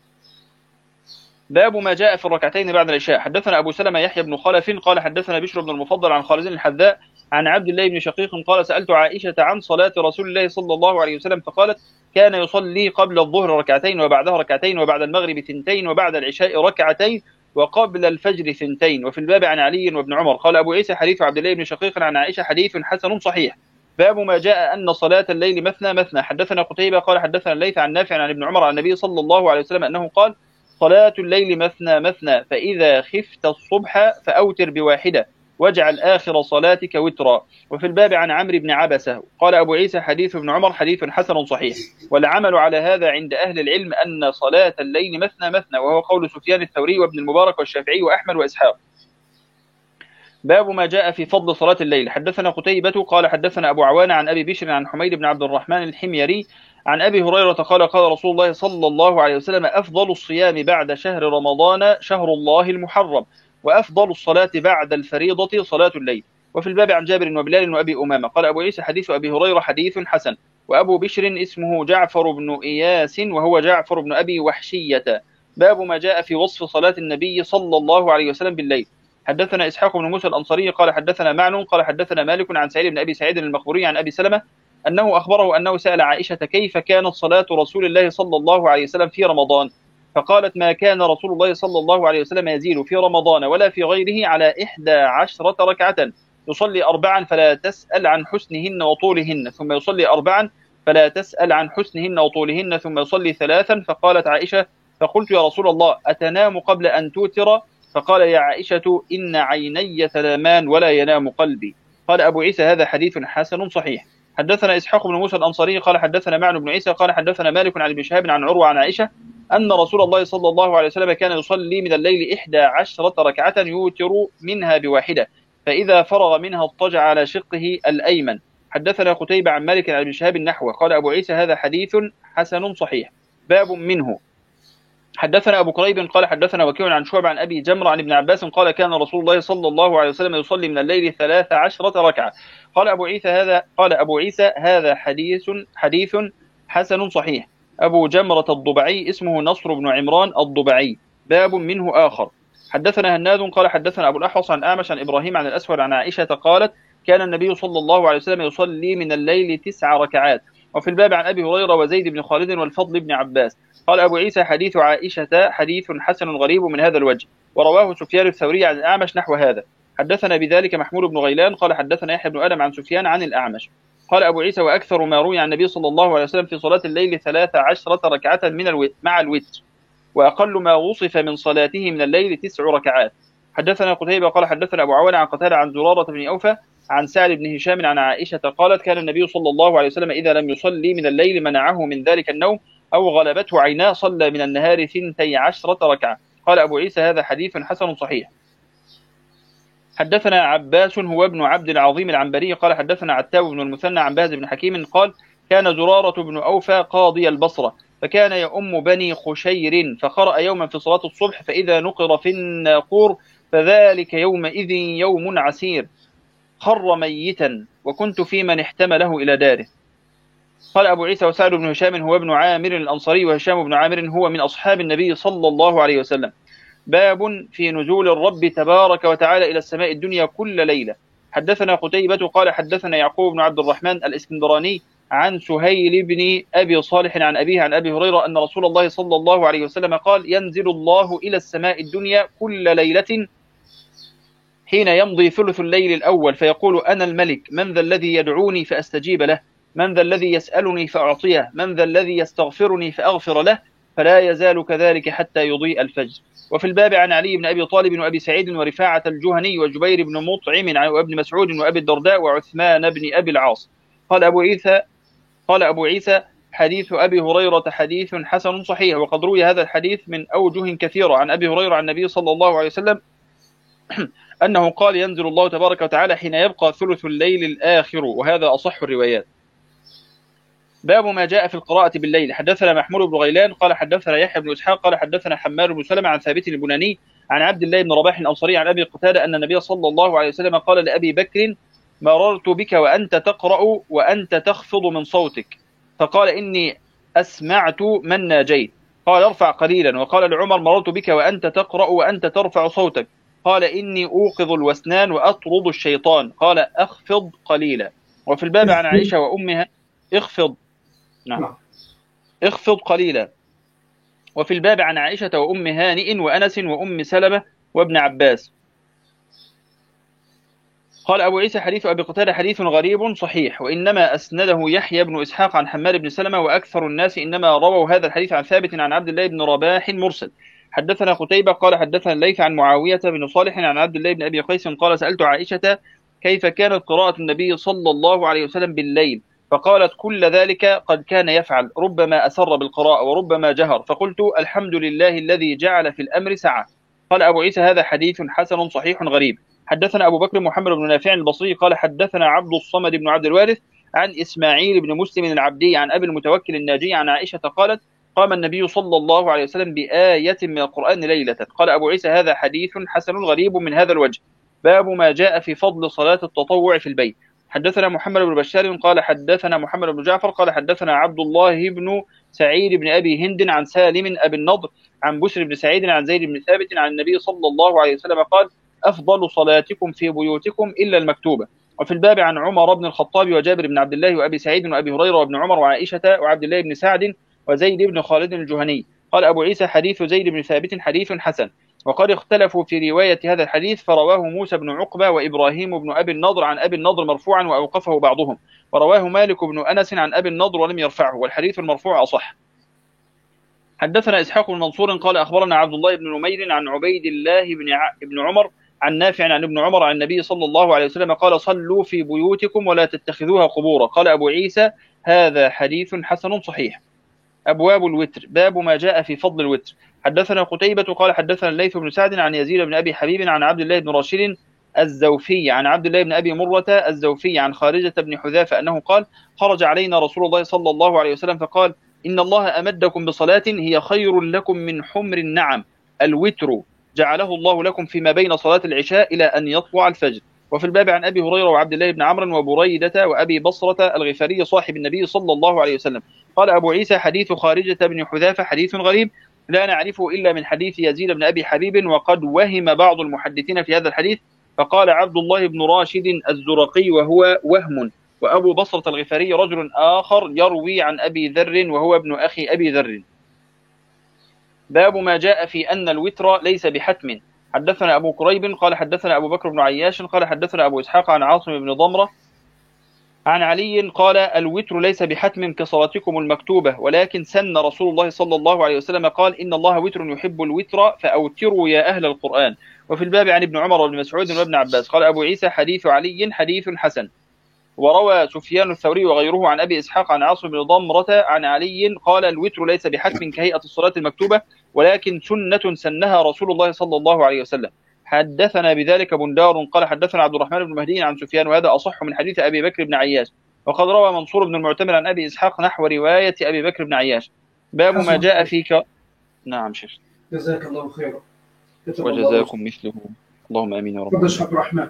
باب ما جاء في الركعتين بعد العشاء. حدثنا أبو سلمة يحيى بن خلف قال حدثنا بشر بن المفضل عن خالد الحذاء عن عبد الله بن شقيق قال سألت عائشة عن صلاة رسول الله صلى الله عليه وسلم فقالت كان يصلي قبل الظهر 2 وبعدها 2 وبعد المغرب 2 وبعد العشاء 2 وقبل الفجر 2. وفي الباب عن علي وابن عمر. قال أبو عيسى حديث عبد الله بن شقيق عن عائشة حديث حسن صحيح. باب ما جاء أن صلاة الليل مثنى مثنى. حدثنا قتيبة قال حدثنا الليث عن نافع عن ابن عمر عن النبي صلى الله عليه وسلم أنه قال صلاة الليل مثنى مثنى فإذا خفت الصبح فأوتر ب1 واجعل آخر صلاتك وترا. وفي الباب عن عمرو بن عبسة. قال أبو عيسى حديث ابن عمر حديث حسن صحيح. والعمل على هذا عند أهل العلم أن صلاة الليل مثنى مثنى وهو قول سفيان الثوري وابن المبارك والشافعي وأحمد وإسحاق. باب ما جاء في فضل صلاة الليل. حدثنا قتيبة قال حدثنا أبو عوان عن أبي بشر عن حميد بن عبد الرحمن الحميري عن أبي هريرة قال قال رسول الله صلى الله عليه وسلم أفضل الصيام بعد شهر رمضان شهر الله المحرم وأفضل الصلاة بعد الفريضة صلاة الليل. وفي الباب عن جابر وبلال وأبي أمامة. قال أبو عيسى حديث أبي هريرة حديث حسن. وأبو بشر اسمه جعفر بن إياس وهو جعفر بن أبي وحشية. باب ما جاء في وصف صلاة النبي صلى الله عليه وسلم بالليل. حدثنا إسحاق بن موسى الأنصاري قال حدثنا معن قال حدثنا مالك عن سعيد بن أبي سعيد المقبوري عن أبي سلمة أنه أخبره أنه سأل عائشة كيف كانت صلاة رسول الله صلى الله عليه وسلم في رمضان، فقالت ما كان رسول الله صلى الله عليه وسلم يزيد في رمضان ولا في غيره على 11 ركعة، يصلي 4 فلا تسأل عن حسنهن وطولهن، ثم يصلي 4 فلا تسأل عن حسنهن وطولهن، ثم يصلي 3. فقالت عائشة فقلت يا رسول الله أتنام قبل أن توتر؟ فقال يا عائشة إن عيني تنامان ولا ينام قلبي. قال أبو عيسى هذا حديث حسن صحيح. حدثنا إسحاق بن موسى الأنصاري قال حدثنا معن بن عيسى قال حدثنا مالك عن ابن شهاب عن عروة عن عائشة أن رسول الله صلى الله عليه وسلم كان يصلي من الليل 11 ركعة يوتر منها بواحدة، فإذا فرغ منها اضطجع على شقه الأيمن. حدثنا قتيبة عن مالك عن ابن شهاب النحو. قال أبو عيسى هذا حديث حسن صحيح. باب منه. حدثنا أبو كريب قال حدثنا وكيع عن شعبة عن أبي جمرة عن ابن عباس قال كان رسول الله صلى الله عليه وسلم يصلي من الليل 13 ركعة. قال أبو عيسى هذا حديث حسن صحيح. أبو جمرة الضبعي اسمه نصر بن عمران الضبعي. باب منه آخر. حدثنا هناد قال حدثنا أبو الأحوص عن أعمش عن إبراهيم عن الأسود عن عائشة قالت كان النبي صلى الله عليه وسلم يصلي من الليل 9 ركعات. وفي الباب عن أبي هريرة وزيد بن خالد والفضل بن عباس. قال أبو عيسى حديث عائشة حديث حسن غريب من هذا الوجه، ورواه سفيان الثوري عن الأعمش نحو هذا. حدثنا بذلك محمود بن غيلان قال حدثنا يحيى بن آدم عن سفيان عن الأعمش. قال أبو عيسى وأكثر ما روي عن النبي صلى الله عليه وسلم في صلاة الليل 13 ركعة مع الوتر، وأقل ما وصف من صلاته من الليل 9 ركعات. حدثنا قتيبة قال حدثنا أبو عوان عن قتادة عن زرارة بن أوفى عن سعد بن هشام عن عائشة قالت كان النبي صلى الله عليه وسلم إذا لم يصلي من الليل منعه من ذلك النوم أو غلبته عيناه صلى من النهار 12 ركعة. قال أبو عيسى هذا حديث حسن صحيح. حدثنا عباس هو ابن عبد العظيم العنبري قال حدثنا عتاب بن المثنى عن باز بن حكيم قال كان زرارة بن أوفى قاضي البصرة فكان يؤم بني خشير، فقرأ يوما في صلاة الصبح فإذا نقر في الناقور فذلك يومئذ يوم عسير، خر ميتا وكنت في من احتمله إلى داره. قال أبو عيسى وسعد بن هشام هو ابن عامر الأنصاري وهشام بن عامر هو من أصحاب النبي صلى الله عليه وسلم. باب في نزول الرب تبارك وتعالى إلى السماء الدنيا كل ليلة. حدثنا قتيبة قال حدثنا يعقوب بن عبد الرحمن الإسكندراني عن سهيل بن أبي صالح عن أبيه عن أبي هريرة أن رسول الله صلى الله عليه وسلم قال ينزل الله إلى السماء الدنيا كل ليلة حين يمضي ثلث الليل الأول فيقول أنا الملك، من ذا الذي يدعوني فأستجيب له، من ذا الذي يسألني فأعطيه، من ذا الذي يستغفرني فأغفر له، فلا يزال كذلك حتى يضيء الفجر. وفي الباب عن علي بن أبي طالب وأبي سعيد ورفاعة الجهني وجبير بن مطعم وابن مسعود وأبي الدرداء وعثمان بن أبي العاص. قال أبو عيسى حديث أبي هريرة حديث حسن صحيح. وقد روي هذا الحديث من أوجه كثيرة عن أبي هريرة عن النبي صلى الله عليه وسلم أنه قال ينزل الله تبارك وتعالى حين يبقى ثلث الليل الآخر، وهذا أصح الروايات. باب ما جاء في القراءة بالليل. حدثنا محمود بن غيلان قال حدثنا يحيى بن إسحاق قال حدثنا حمار بن سلمة عن ثابت البناني عن عبد الله بن رباح الأنصاري عن أبي قتادة أن النبي صلى الله عليه وسلم قال لأبي بكر مررت بك وأنت تقرأ وأنت تخفض من صوتك، فقال إني أسمعت من ناجيت، قال ارفع قليلا. وقال لعمر مررت بك وأنت تقرأ وأنت ترفع صوتك، قال إني أوقظ الوسنان وأطرد الشيطان، قال أخفض قليلا. وفي الباب عن عائشة وأمها اخفض قليلا. وفي الباب عن عائشة وأم هانئ وأنس وأم سلمة وابن عباس. قال أبو عيسى حديث أبي قتادة حديث غريب صحيح، وإنما أسنده يحيى بن إسحاق عن حمار بن سلمة، وأكثر الناس إنما رووا هذا الحديث عن ثابت عن عبد الله بن رباح مرسل. حدثنا قتيبة قال حدثنا الليث عن معاوية بن صالح عن عبد الله بن أبي قيس قال سألت عائشة كيف كانت قراءة النبي صلى الله عليه وسلم بالليل، فقالت كل ذلك قد كان يفعل، ربما أسر بالقراءة وربما جهر، فقلت الحمد لله الذي جعل في الأمر سعة. قال أبو عيسى هذا حديث حسن صحيح غريب. حدثنا أبو بكر محمد بن نافع البصري قال حدثنا عبد الصمد بن عبد الوارث عن إسماعيل بن مسلم العبدي عن أبي المتوكل الناجي عن عائشة قالت قام النبي صلى الله عليه وسلم بآية من القرآن ليلة. قال أبو عيسى هذا حديث حسن غريب من هذا الوجه. باب ما جاء في فضل صلاة التطوع في البيت. حدثنا محمد بن بشار قال حدثنا محمد بن جعفر قال حدثنا عبد الله بن سعيد بن أبي هند عن سالم أبي النضر عن بشر بن سعيد عن زيد بن ثابت عن النبي صلى الله عليه وسلم قال أفضل صلاتكم في بيوتكم إلا المكتوبة. وفي الباب عن عمر بن الخطاب وجابر بن عبد الله وأبي سعيد وأبي هريرة وابن عمر وعائشة وعبد الله بن سعد وزيد بن خالد الجهني. قال أبو عيسى حديث زيد بن ثابت حديث حسن. وقد اختلفوا في رواية هذا الحديث، فرواه موسى بن عقبة وإبراهيم بن أبي النضر عن أبي النضر مرفوعا وأوقفه بعضهم، ورواه مالك بن أنس عن أبي النضر ولم يرفعه، والحديث المرفوع أصح. حدثنا إسحاق بن منصور قال أخبرنا عبد الله بن نمير عن عبيد الله بن عمر عن نافع عن ابن عمر عن النبي صلى الله عليه وسلم قال صلوا في بيوتكم ولا تتخذوها قبورا. قال أبو عيسى هذا حديث حسن صحيح. أبواب الوتر. باب ما جاء في فضل الوتر. حدثنا قتيبة قال حدثنا الليث بن سعد عن يزيد بن أبي حبيب عن عبد الله بن راشد الزوفي عن عبد الله بن أبي مرة الزوفي عن خارجة بن حذافة أنه قال خرج علينا رسول الله صلى الله عليه وسلم فقال إن الله أمدكم بصلاة هي خير لكم من حمر النعم، الوتر جعله الله لكم فيما بين صلاة العشاء إلى أن يطلع الفجر. وفي الباب عن أبي هريرة وعبد الله بن عمرو وبريدة وأبي بصرة الغفاري صاحب النبي صلى الله عليه وسلم. قال أبو عيسى حديث خارجة بن حذافة حديث غريب لا نعرفه إلا من حديث يزيد بن أبي حبيب، وقد وهم بعض المحدثين في هذا الحديث، فقال عبد الله بن راشد الزرقي وهو وهم، وأبو بصرة الغفاري رجل آخر يروي عن أبي ذر وهو ابن أخي أبي ذر. باب ما جاء في أن الوتر ليس بحتم. حدثنا أبو كريب قال حدثنا أبو بكر بن عياش قال حدثنا أبو إسحاق عن عاصم بن ضمرة عن علي قال الوتر ليس بحتم كصلاتكم المكتوبة، ولكن سن رسول الله صلى الله عليه وسلم قال إن الله وتر يحب الوتر فأوتروا يا أهل القرآن. وفي الباب عن ابن عمر وابن مسعود وابن عباس. قال أبو عيسى حديث علي حديث حسن. وروى سفيان الثوري وغيره عن أبي إسحاق عن عاصم بن ضمرة عن علي قال الوتر ليس بحتم كهيئة الصلاة المكتوبة، ولكن سنة سنها رسول الله صلى الله عليه وسلم. حدثنا بذلك بندار قال حدثنا عبد الرحمن بن مهدي عن سفيان وهذا أصح من حديث أبي بكر بن عياش. وقد روى منصور بن المعتمر عن أبي إسحاق نحو رواية أبي بكر بن عياش. باب ما جاء فيك. نعم شيخ. جزاك الله خيرا. وجزاكم مثله. اللهم آمين يا رب. تفضل عبد الرحمن.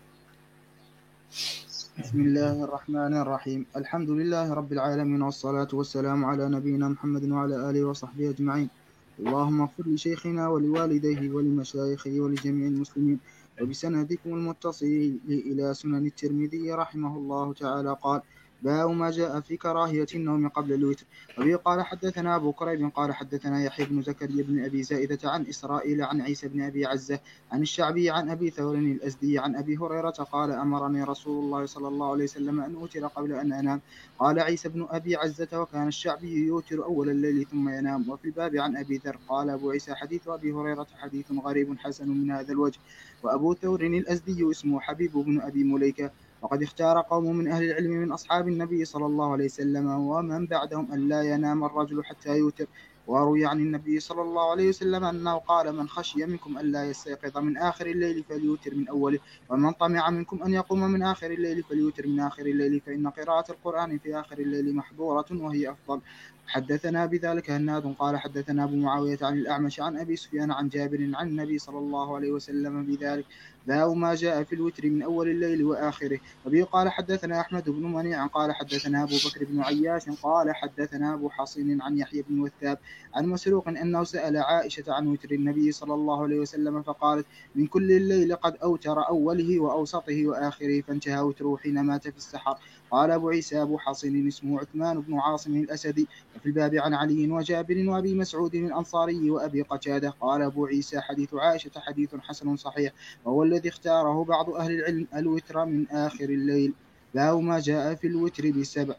بسم الله الرحمن الرحيم. الحمد لله رب العالمين، والصلاة والسلام على نبينا محمد وعلى آله وصحبه أجمعين. اللهم اغفر لشيخنا ولوالديه ولمشايخه ولجميع المسلمين. وبسندكم المتصل إلى سنن الترمذي رحمه الله تعالى قال باب ما جاء في كراهية النوم قبل الوتر. وبه قال حدثنا أبو كريب قال حدثنا يحيى بن زكريا بن أبي زائدة عن إسرائيل عن عيسى بن أبي عزة عن الشعبي عن أبي ثور الأزدي عن أبي هريرة قال أمرني رسول الله صلى الله عليه وسلم أن أوتر قبل أن أنام. قال عيسى بن أبي عزة وكان الشعبي يوتر أول الليل ثم ينام. وفي الباب عن أبي ذر. قال أبو عيسى حديث أبي هريرة حديث غريب حسن من هذا الوجه. وأبو ثور الأزدي اسمه حبيب بن أبي مليكة. وقد اختار قوم من أهل العلم من أصحاب النبي صلى الله عليه وسلم ومن بعدهم أن لا ينام الرجل حتى يوتر. وروي عن النبي صلى الله عليه وسلم أنه قال من خشي منكم أن لا يستيقظ من آخر الليل فليوتر من أوله، ومن طمع منكم أن يقوم من آخر الليل فليوتر من آخر الليل، فإن قراءة القرآن في آخر الليل محظورة وهي أفضل. حدثنا بذلك هناد قال حدثنا أبو معاوية عن الأعمش عن أبي سفيان عن جابر عن النبي صلى الله عليه وسلم بذلك. باب ما جاء في الوتر من أول الليل وآخره. وبه قال حدثنا أحمد بن منيع قال حدثنا أبو بكر بن عياش قال حدثنا أبو حصين عن يحيى بن وثاب عن مسروق أنه سأل عائشة عن وتر النبي صلى الله عليه وسلم فقالت من كل الليل قد أوتر أوله وأوسطه وآخره، فانتهى وتره حين مات في السحر. قال أبو عيسى أبو حصين اسمه عثمان بن عاصم الأسدي. وفي الباب عن علي وجابر وأبي مسعود الأنصاري وأبي قتادة. قال أبو عيسى حديث عائشة حديث حسن صحيح، وهو الذي اختاره بعض أهل العلم الوتر من آخر الليل. باب ما جاء في الوتر بسبع.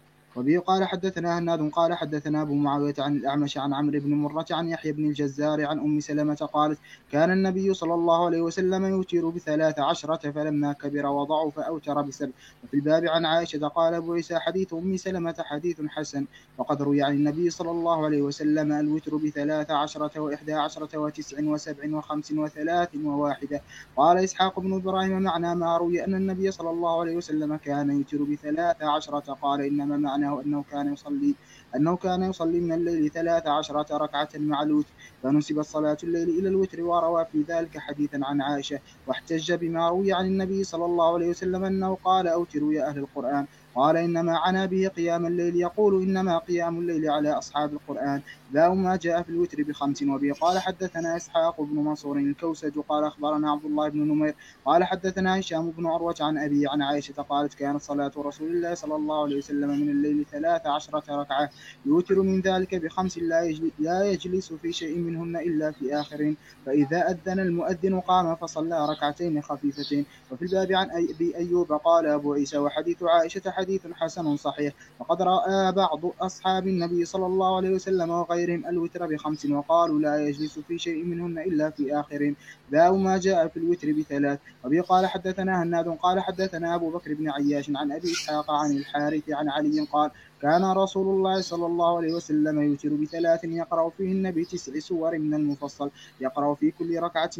وبه قال حدثنا هناد قال حدثنا أبو معاوية عن الأعمش عن عمرو بن مرة عن يحيى بن الجزار عن أم سلمة قالت كان النبي صلى الله عليه وسلم يوتر ب13 فلما كبر وضعف أوتر ب7. وفي الباب عن عائشة قال أبو عيسى حديث أم سلمة حديث حسن. وقد روي عن النبي صلى الله عليه وسلم الوتر ب13 و11 و9 و7 و5 و3 و1. قال إسحاق بن إبراهيم معنى ما روي أن النبي صلى الله عليه وسلم كان يوتر ب13. قال إنما معنى ومعناه أنه كان يصلي من الليل 13 ركعة مع الوتر، فنسبت صلاة الليل إلى الوتر، وروى في ذلك حديثا عن عائشة، واحتج بما روي عن النبي صلى الله عليه وسلم أنه قال: أوتروا يا أهل القرآن. قال: إنما عنا به قيام الليل، يقول: إنما قيام الليل على أصحاب القرآن. باب ما جاء في الوتر ب5. وبه قال حدثنا إسحاق بن منصور الكوسج قال أخبرنا عبد الله بن نمير قال حدثنا هشام بن عروة عن أبي عن عائشة قالت: كانت صلاة رسول الله صلى الله عليه وسلم من الليل 13 ركعة، يوتر من ذلك ب5 لا يجلس في شيء منهن إلا في آخرين، فإذا أذن المؤذن قام فصلى ركعتين خفيفتين. وفي الباب عن أبي أيوب قال أبو عيسى: وحديث عائشة حديث حسن صحيح، وقد رأى بعض أصحاب النبي صلى الله عليه وسلم وغيرهم الوتر ب5 وقالوا لا يجلس في شيء منهن إلا في آخرين. باب ما جاء في الوتر ب3. وبه قال حدثنا هناد قال حدثنا أبو بكر بن عياش عن أبي إسحاق عن الحارث عن علي قال: كان رسول الله صلى الله عليه وسلم يوتر ب3 يقرأ فيهن ب9 سور من المفصل، يقرأ في كل ركعة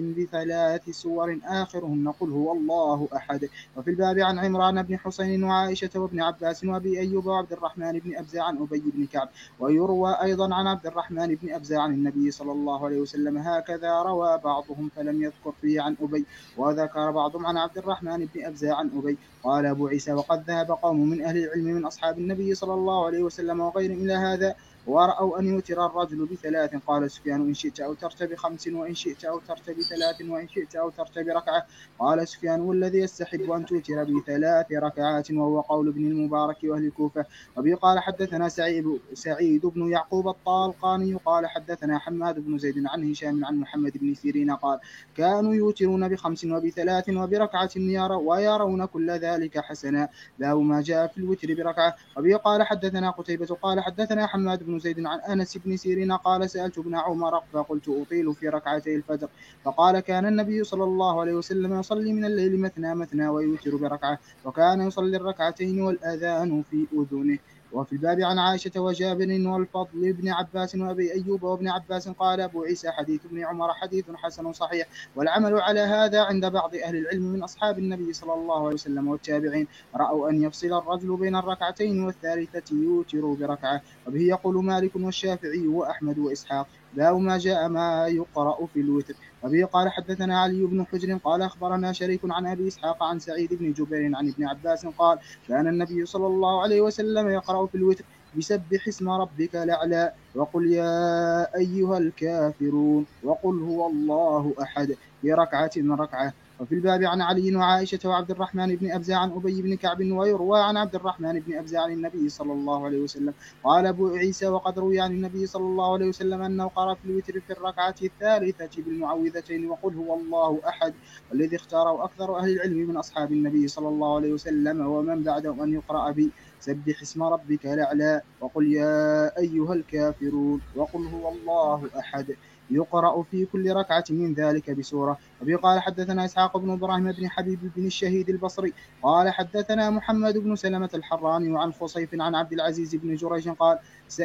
ب3 سور آخرهن قل هو الله أحد. وفي الباب عن عمران بن حسين وعائشة وابن عباس وأبي أيوب وعبد الرحمن بن أبزة عن أبي بن كعب. ويروى أيضا عن عبد الرحمن بن أبزة عن النبي صلى الله عليه وسلم هكذا، روى بعضهم فلم يذكر فيه عن أبي، وذكر بعضهم عن عبد الرحمن بن أبزة عن أبي. قال أبو عيسى: وقد ذهب قوم من أهل العلم من أصحاب النبي صلى الله عليه وسلم وغيرهم إلى هذا، ورأوا أن يوتر الرجل ب3. قال سفيان: إن شئت أوترت ب5، وإن شئت أوترت ب3، وإن شئت أوترت بركعة. قال سفيان: والذي يستحب أن توتر ب3 ركعات، وهو قول ابن المبارك وأهل الكوفة. وبه قال حدثنا سعيد بن يعقوب الطالقاني قال حدثنا حماد بن زيد عن هشام عن محمد بن سيرين قال: كانوا يوترون ب5 وب3 وبركعة ويرون كل ذلك حسنا. باب ما جاء في الوتر بركعة. وبه قال حدثنا قتيبة قال حدثنا حماد بن زيد عن أنس بن سيرين قال: سألت ابن عمر فقلت: أطيل في ركعتي الفجر؟ فقال: كان النبي صلى الله عليه وسلم يصلي من الليل مثنى ويوتر بركعة، وكان يصلي الركعتين والأذان في أذنه. وفي الباب عن عائشة وجابر والفضل بن عباس وأبي أيوب وابن عباس. قال أبو عيسى: حديث ابن عمر حديث حسن صحيح، والعمل على هذا عند بعض أهل العلم من أصحاب النبي صلى الله عليه وسلم والتابعين، رأوا أن يفصل الرجل بين الركعتين والثالثة يوتر بركعة. وبه يقول مالك والشافعي وأحمد وإسحاق. باب ما جاء ما يقرأ في الوتر. وبه قال حدثنا علي بن حجر قال أخبرنا شريك عن أبي إسحاق عن سعيد بن جبير عن ابن عباس قال: كان النبي صلى الله عليه وسلم يقرأ في الوتر بسبح اسم ربك الأعلى، وقل يا أيها الكافرون، وقل هو الله أحد، بركعة ركعة. وفي الباب عن علي وعائشة وعبد الرحمن بن أبزة عن أبي بن كعب. ويروى عن عبد الرحمن بن أبزة عن النبي صلى الله عليه وسلم. قال أبو عيسى: وقد روي عن النبي صلى الله عليه وسلم أنه قرأ في الوتر في الركعة الثالثة بالمعوذتين وقل هو الله أحد، والذي اختاره أكثر أهل العلم من أصحاب النبي صلى الله عليه وسلم ومن بعده أن يقرأ به سبح اسم ربك الأعلى، وقل يا أيها الكافرون، وقل هو الله أحد، يقرأ في كل ركعة من ذلك بسورة. وبه قال حدثنا إسحاق بن إبراهيم بن حبيب بن الشهيد البصري قال حدثنا محمد بن سلمة الحراني وعن خصيف عن عبد العزيز بن جريج قال: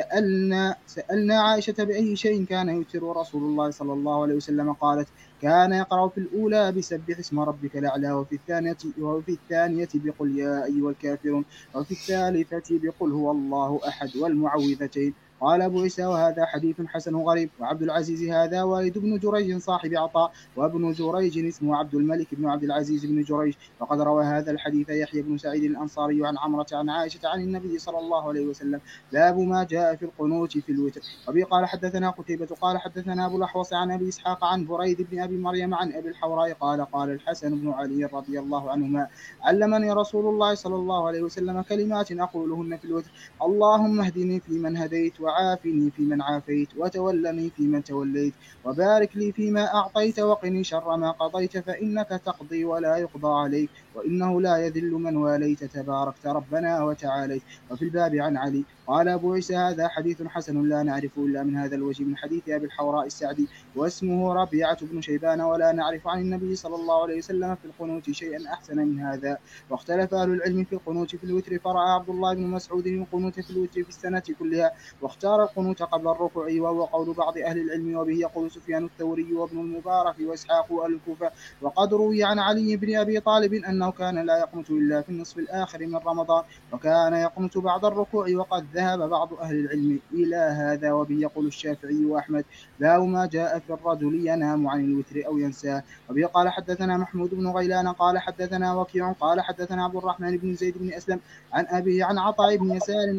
سألنا عائشة بأي شيء كان يوتر رسول الله صلى الله عليه وسلم؟ قالت: كان يقرأ في الأولى بسبح اسم ربك الأعلى، وفي الثانية بقل يا أيها الكافرون، وفي الثالثة بقل هو الله أحد والمعوذتين. قال أبو عيسى: وهذا حديث حسن غريب. وعبد العزيز هذا والد بن جريج صاحب عطاء، وابن جريج اسمه عبد الملك بن عبد العزيز بن جريج. وقد روى هذا الحديث يحيى بن سعيد الأنصاري عن عمرة عن عائشة عن النبي صلى الله عليه وسلم. باب ما جاء في القنوت في الوتر. وبه قال حدثنا قتيبة قال حدثنا أبو الأحوص عن أبي إسحاق عن بريد بن أبي مريم عن أبي الحوراء قال الحسن بن علي رضي الله عنهما: علمني رسول الله صلى الله عليه وسلم كلمات أقولهن في الوتر: اللهم اهدني فيمن هديت، وعافني فيمن عافيت، وتولني فيمن توليت، وبارك لي فيما أعطيت، وقني شر ما قضيت، فإنك تقضي ولا يقضى عليك، وإنه لا يذل من واليت، تباركت ربنا وتعاليت. وفي الباب عن علي قال أبو عيسى هذا حديث حسن لا نعرفه إلا من هذا الوجه من حديث أبي الحوراء السعدي واسمه ربيعة بن شيبان ولا نعرف عن النبي صلى الله عليه وسلم في القنوت شيئا أحسن من هذا. واختلف أهل العلم في القنوت في الوتر فرأى عبد الله بن مسعود القنوت في الوتر في السنة كلها واختار القنوت قبل الركوع وهو قول بعض أهل العلم وبه يقول سفيان الثوري وابن المبارك وإسحاق أهل الكوفة. وقد روي عن علي بن أبي طالب أنه كان لا يقنت إلا في النصف الآخر من رمضان وكان يقنت بعد الركوع وقد ذهب بعض أهل العلم إلى هذا وبه يقول الشافعي وأحمد باب ما جاء في الرجل ينام عن الوتر أو ينساه. وبه قال حدثنا محمود بن غيلان قال حدثنا وكيع قال حدثنا عبد الرحمن بن زيد بن أسلم عن أبيه عن عطاء بن يسار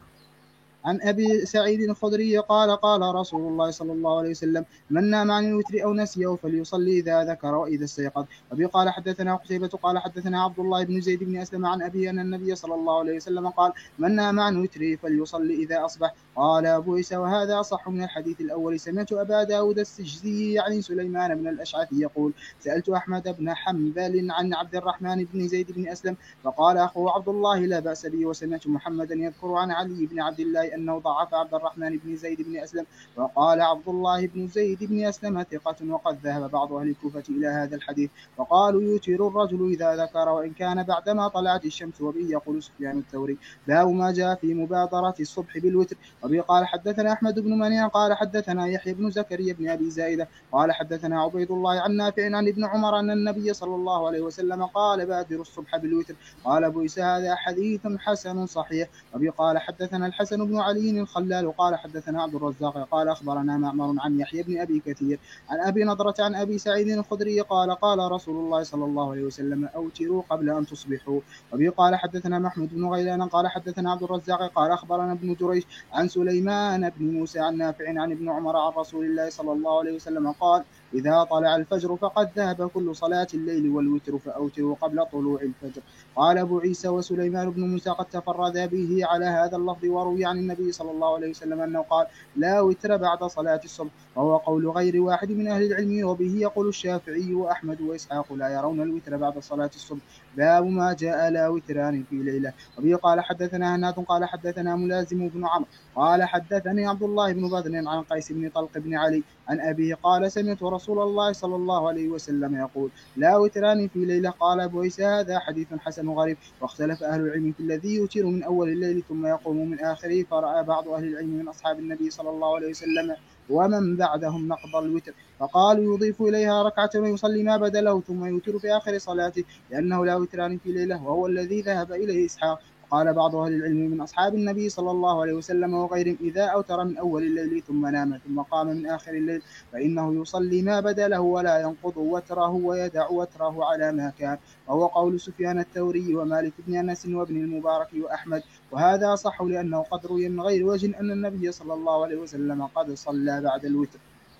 عن أبي سعيد الخدري قال قال رسول الله صلى الله عليه وسلم من نام عن الوتر أو نسيه فليصلي إذا ذكر وإذا استيقظ. وبه قال حدثنا قتيبة قال حدثنا عبد الله بن زيد بن أسلم عن أبي أن النبي صلى الله عليه وسلم قال من نام عن وتره فليصلي إذا أصبح. قال أبو عيسى وهذا أصح من الحديث الأول. سمعت أبا داود السجزي يعني سليمان بن الأشعث يقول سألت أحمد بن حنبل عن عبد الرحمن بن زيد بن أسلم فقال أخوه عبد الله لا بأس به. وسمعت محمدا يذكر عن علي بن عبد الله أنه ضعف عبد الرحمن بن زيد بن أسلم وقال عبد الله بن زيد بن أسلم ثقة. وقد ذهب بعض أهل الكوفة إلى هذا الحديث وقالوا يوتر الرجل إذا ذكر وإن كان بعدما طلعت الشمس. وبه يقول سفيان الثوري باب ما جاء في مبادرة الصبح بالوتر. وبه قال حدثنا أحمد بن منيع قال حدثنا يحيى بن زكريا بن أبي زائدة قال حدثنا عبيد الله عن نافع عن ابن عمر أن النبي صلى الله عليه وسلم قال بادروا الصبح بالوتر. قال أبو عيسى هذا حديث حسن صحيح. وبه قال حدثنا الحسن بن علي الخلال قال حدثنا عبد الرزاق قال أخبرنا معمر عن يحيى بن أبي كثير عن أبي نضرة عن أبي سعيد الخدري قال قال رسول الله صلى الله عليه وسلم أوتروا قبل أن تصبحوا. وبه قال حدثنا محمود بن غيلان قال حدثنا عبد الرزاق قال أخبرنا ابن جريج عن سليمان بن موسى عن نافع عن ابن عمر عن رسول الله صلى الله عليه وسلم قال إذا طلع الفجر فقد ذهب كل صلاة الليل والوتر فأوتروا قبل طلوع الفجر. قال أبو عيسى وسليمان بن موسى قد تفرد به على هذا اللفظ وروي عن النبي صلى الله عليه وسلم أنه قال لا وتر بعد صلاة الصبح وهو قول غير واحد من أهل العلم. وبه يقول الشافعي وأحمد وإسحاق لا يرون الوتر بعد صلاة الصبح. باب ما جاء لا وتران في ليلة. وبه قال حدثنا هناد قال حدثنا ملازم بن عمرو قال حدثني عبد الله بن بدر عن قيس بن طلق بن علي عن أبيه قال سمعت رسول الله صلى الله عليه وسلم يقول لا وتران في ليلة. قال أبو عيسى هذا حديث حسن غريب. واختلف أهل العلم في الذي يوتر من أول الليل ثم يقوم من آخره. فرأى بعض أهل العلم من أصحاب النبي صلى الله عليه وسلم ومن بعدهم نقض الوتر فقالوا يضيف إليها ركعة ويصلي ما بدله ثم يوتر في آخر صلاته لأنه لا وتران في ليلة وهو الذي ذهب إليه إسحاق. قال بعض أهل العلم من أصحاب النبي صلى الله عليه وسلم وغيرهم إذا أوتر من أول الليل ثم نام ثم قام من آخر الليل فإنه يصلي ما بدله ولا ينقض وتره ويدع وتره على ما كان وهو قول سفيان الثوري ومالك بن أنس وابن المبارك وأحمد. وهذا صح لأنه قد روي من غير وجه أن النبي صلى الله عليه وسلم قد صلى بعد الوتر.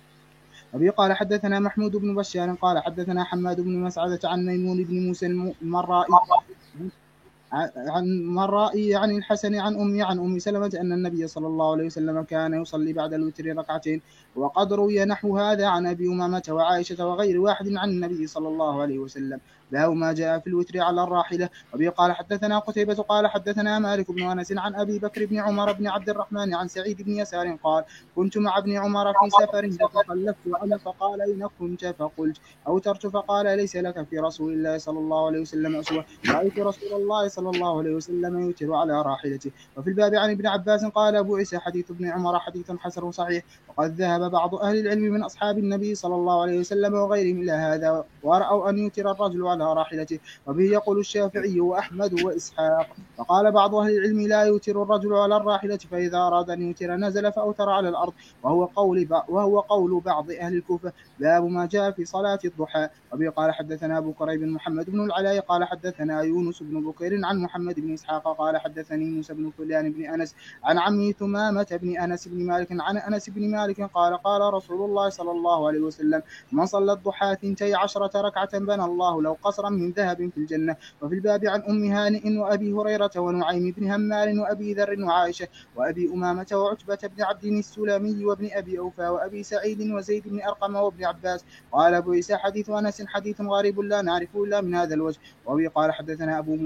وبه قال حدثنا محمود بن بشار قال حدثنا حماد بن مسعدة عن ميمون بن موسى المرائي عن مرائي عن الحسن عن أم سلمة أن النبي صلى الله عليه وسلم كان يصلي بعد الوتر ركعتين. وقد روي نحو هذا عن أبي أمامة وعائشة وغير واحد عن النبي صلى الله عليه وسلم. باب ما جاء في الوتر على الراحلة. وبه قال حدثنا قتيبة قال حدثنا مالك بن أنس عن أبي بكر بن عمر بن عبد الرحمن عن سعيد بن يسار قال كنت مع ابن عمر في سفر فتخلفت عنه فقال أين كنت فقلت أوترت فقال ليس لك في رسول الله صلى الله عليه وسلم أسوة رأيت رسول الله صلى الله عليه وسلم يوتر على راحلته. وفي الباب عن ابن عباس قال أبو عيسى حديث ابن عمر حديث حسن صحيح. وقد ذهب بعض أهل العلم من أصحاب النبي صلى الله عليه وسلم وغيرهم إلى هذا ورأوا أن يوتر الرجل على راحلته. وبه يقول الشافعي وأحمد وإسحاق. وقال بعض أهل العلم لا يوتر الرجل على الراحلة فإذا أراد أن يوتر نزل فأوتر على الأرض وهو قول بعض أهل الكوفة. باب ما جاء في صلاة الضحى. وبه قال حدثنا أبو كريب محمد بن العلاء قال حدثنا يونس بن بكير عن محمد بن إسحاق قال حدثني موسى بن فلان بن أنس عن عمي ثمامة بن أنس بن مالك عن أنس بن مالك قال قال رسول الله صلى الله عليه وسلم من صلى الضحى 12 ركعة بنى الله له قصرا من ذهب في الجنة. وفي الباب عن أم هانئ وأبي هريرة ونعيم بن همال وأبي ذر وعائشة وأبي أمامة وعتبة بن عبد السلمي وابن أبي أوفى وأبي سعيد وزيد بن أرقم وابن عباس. قال أبو عيسى حديث أنس حديث غريب لا نعرفه إلا من هذا الوجه. وأبي قال حدثنا أبو موسى محمد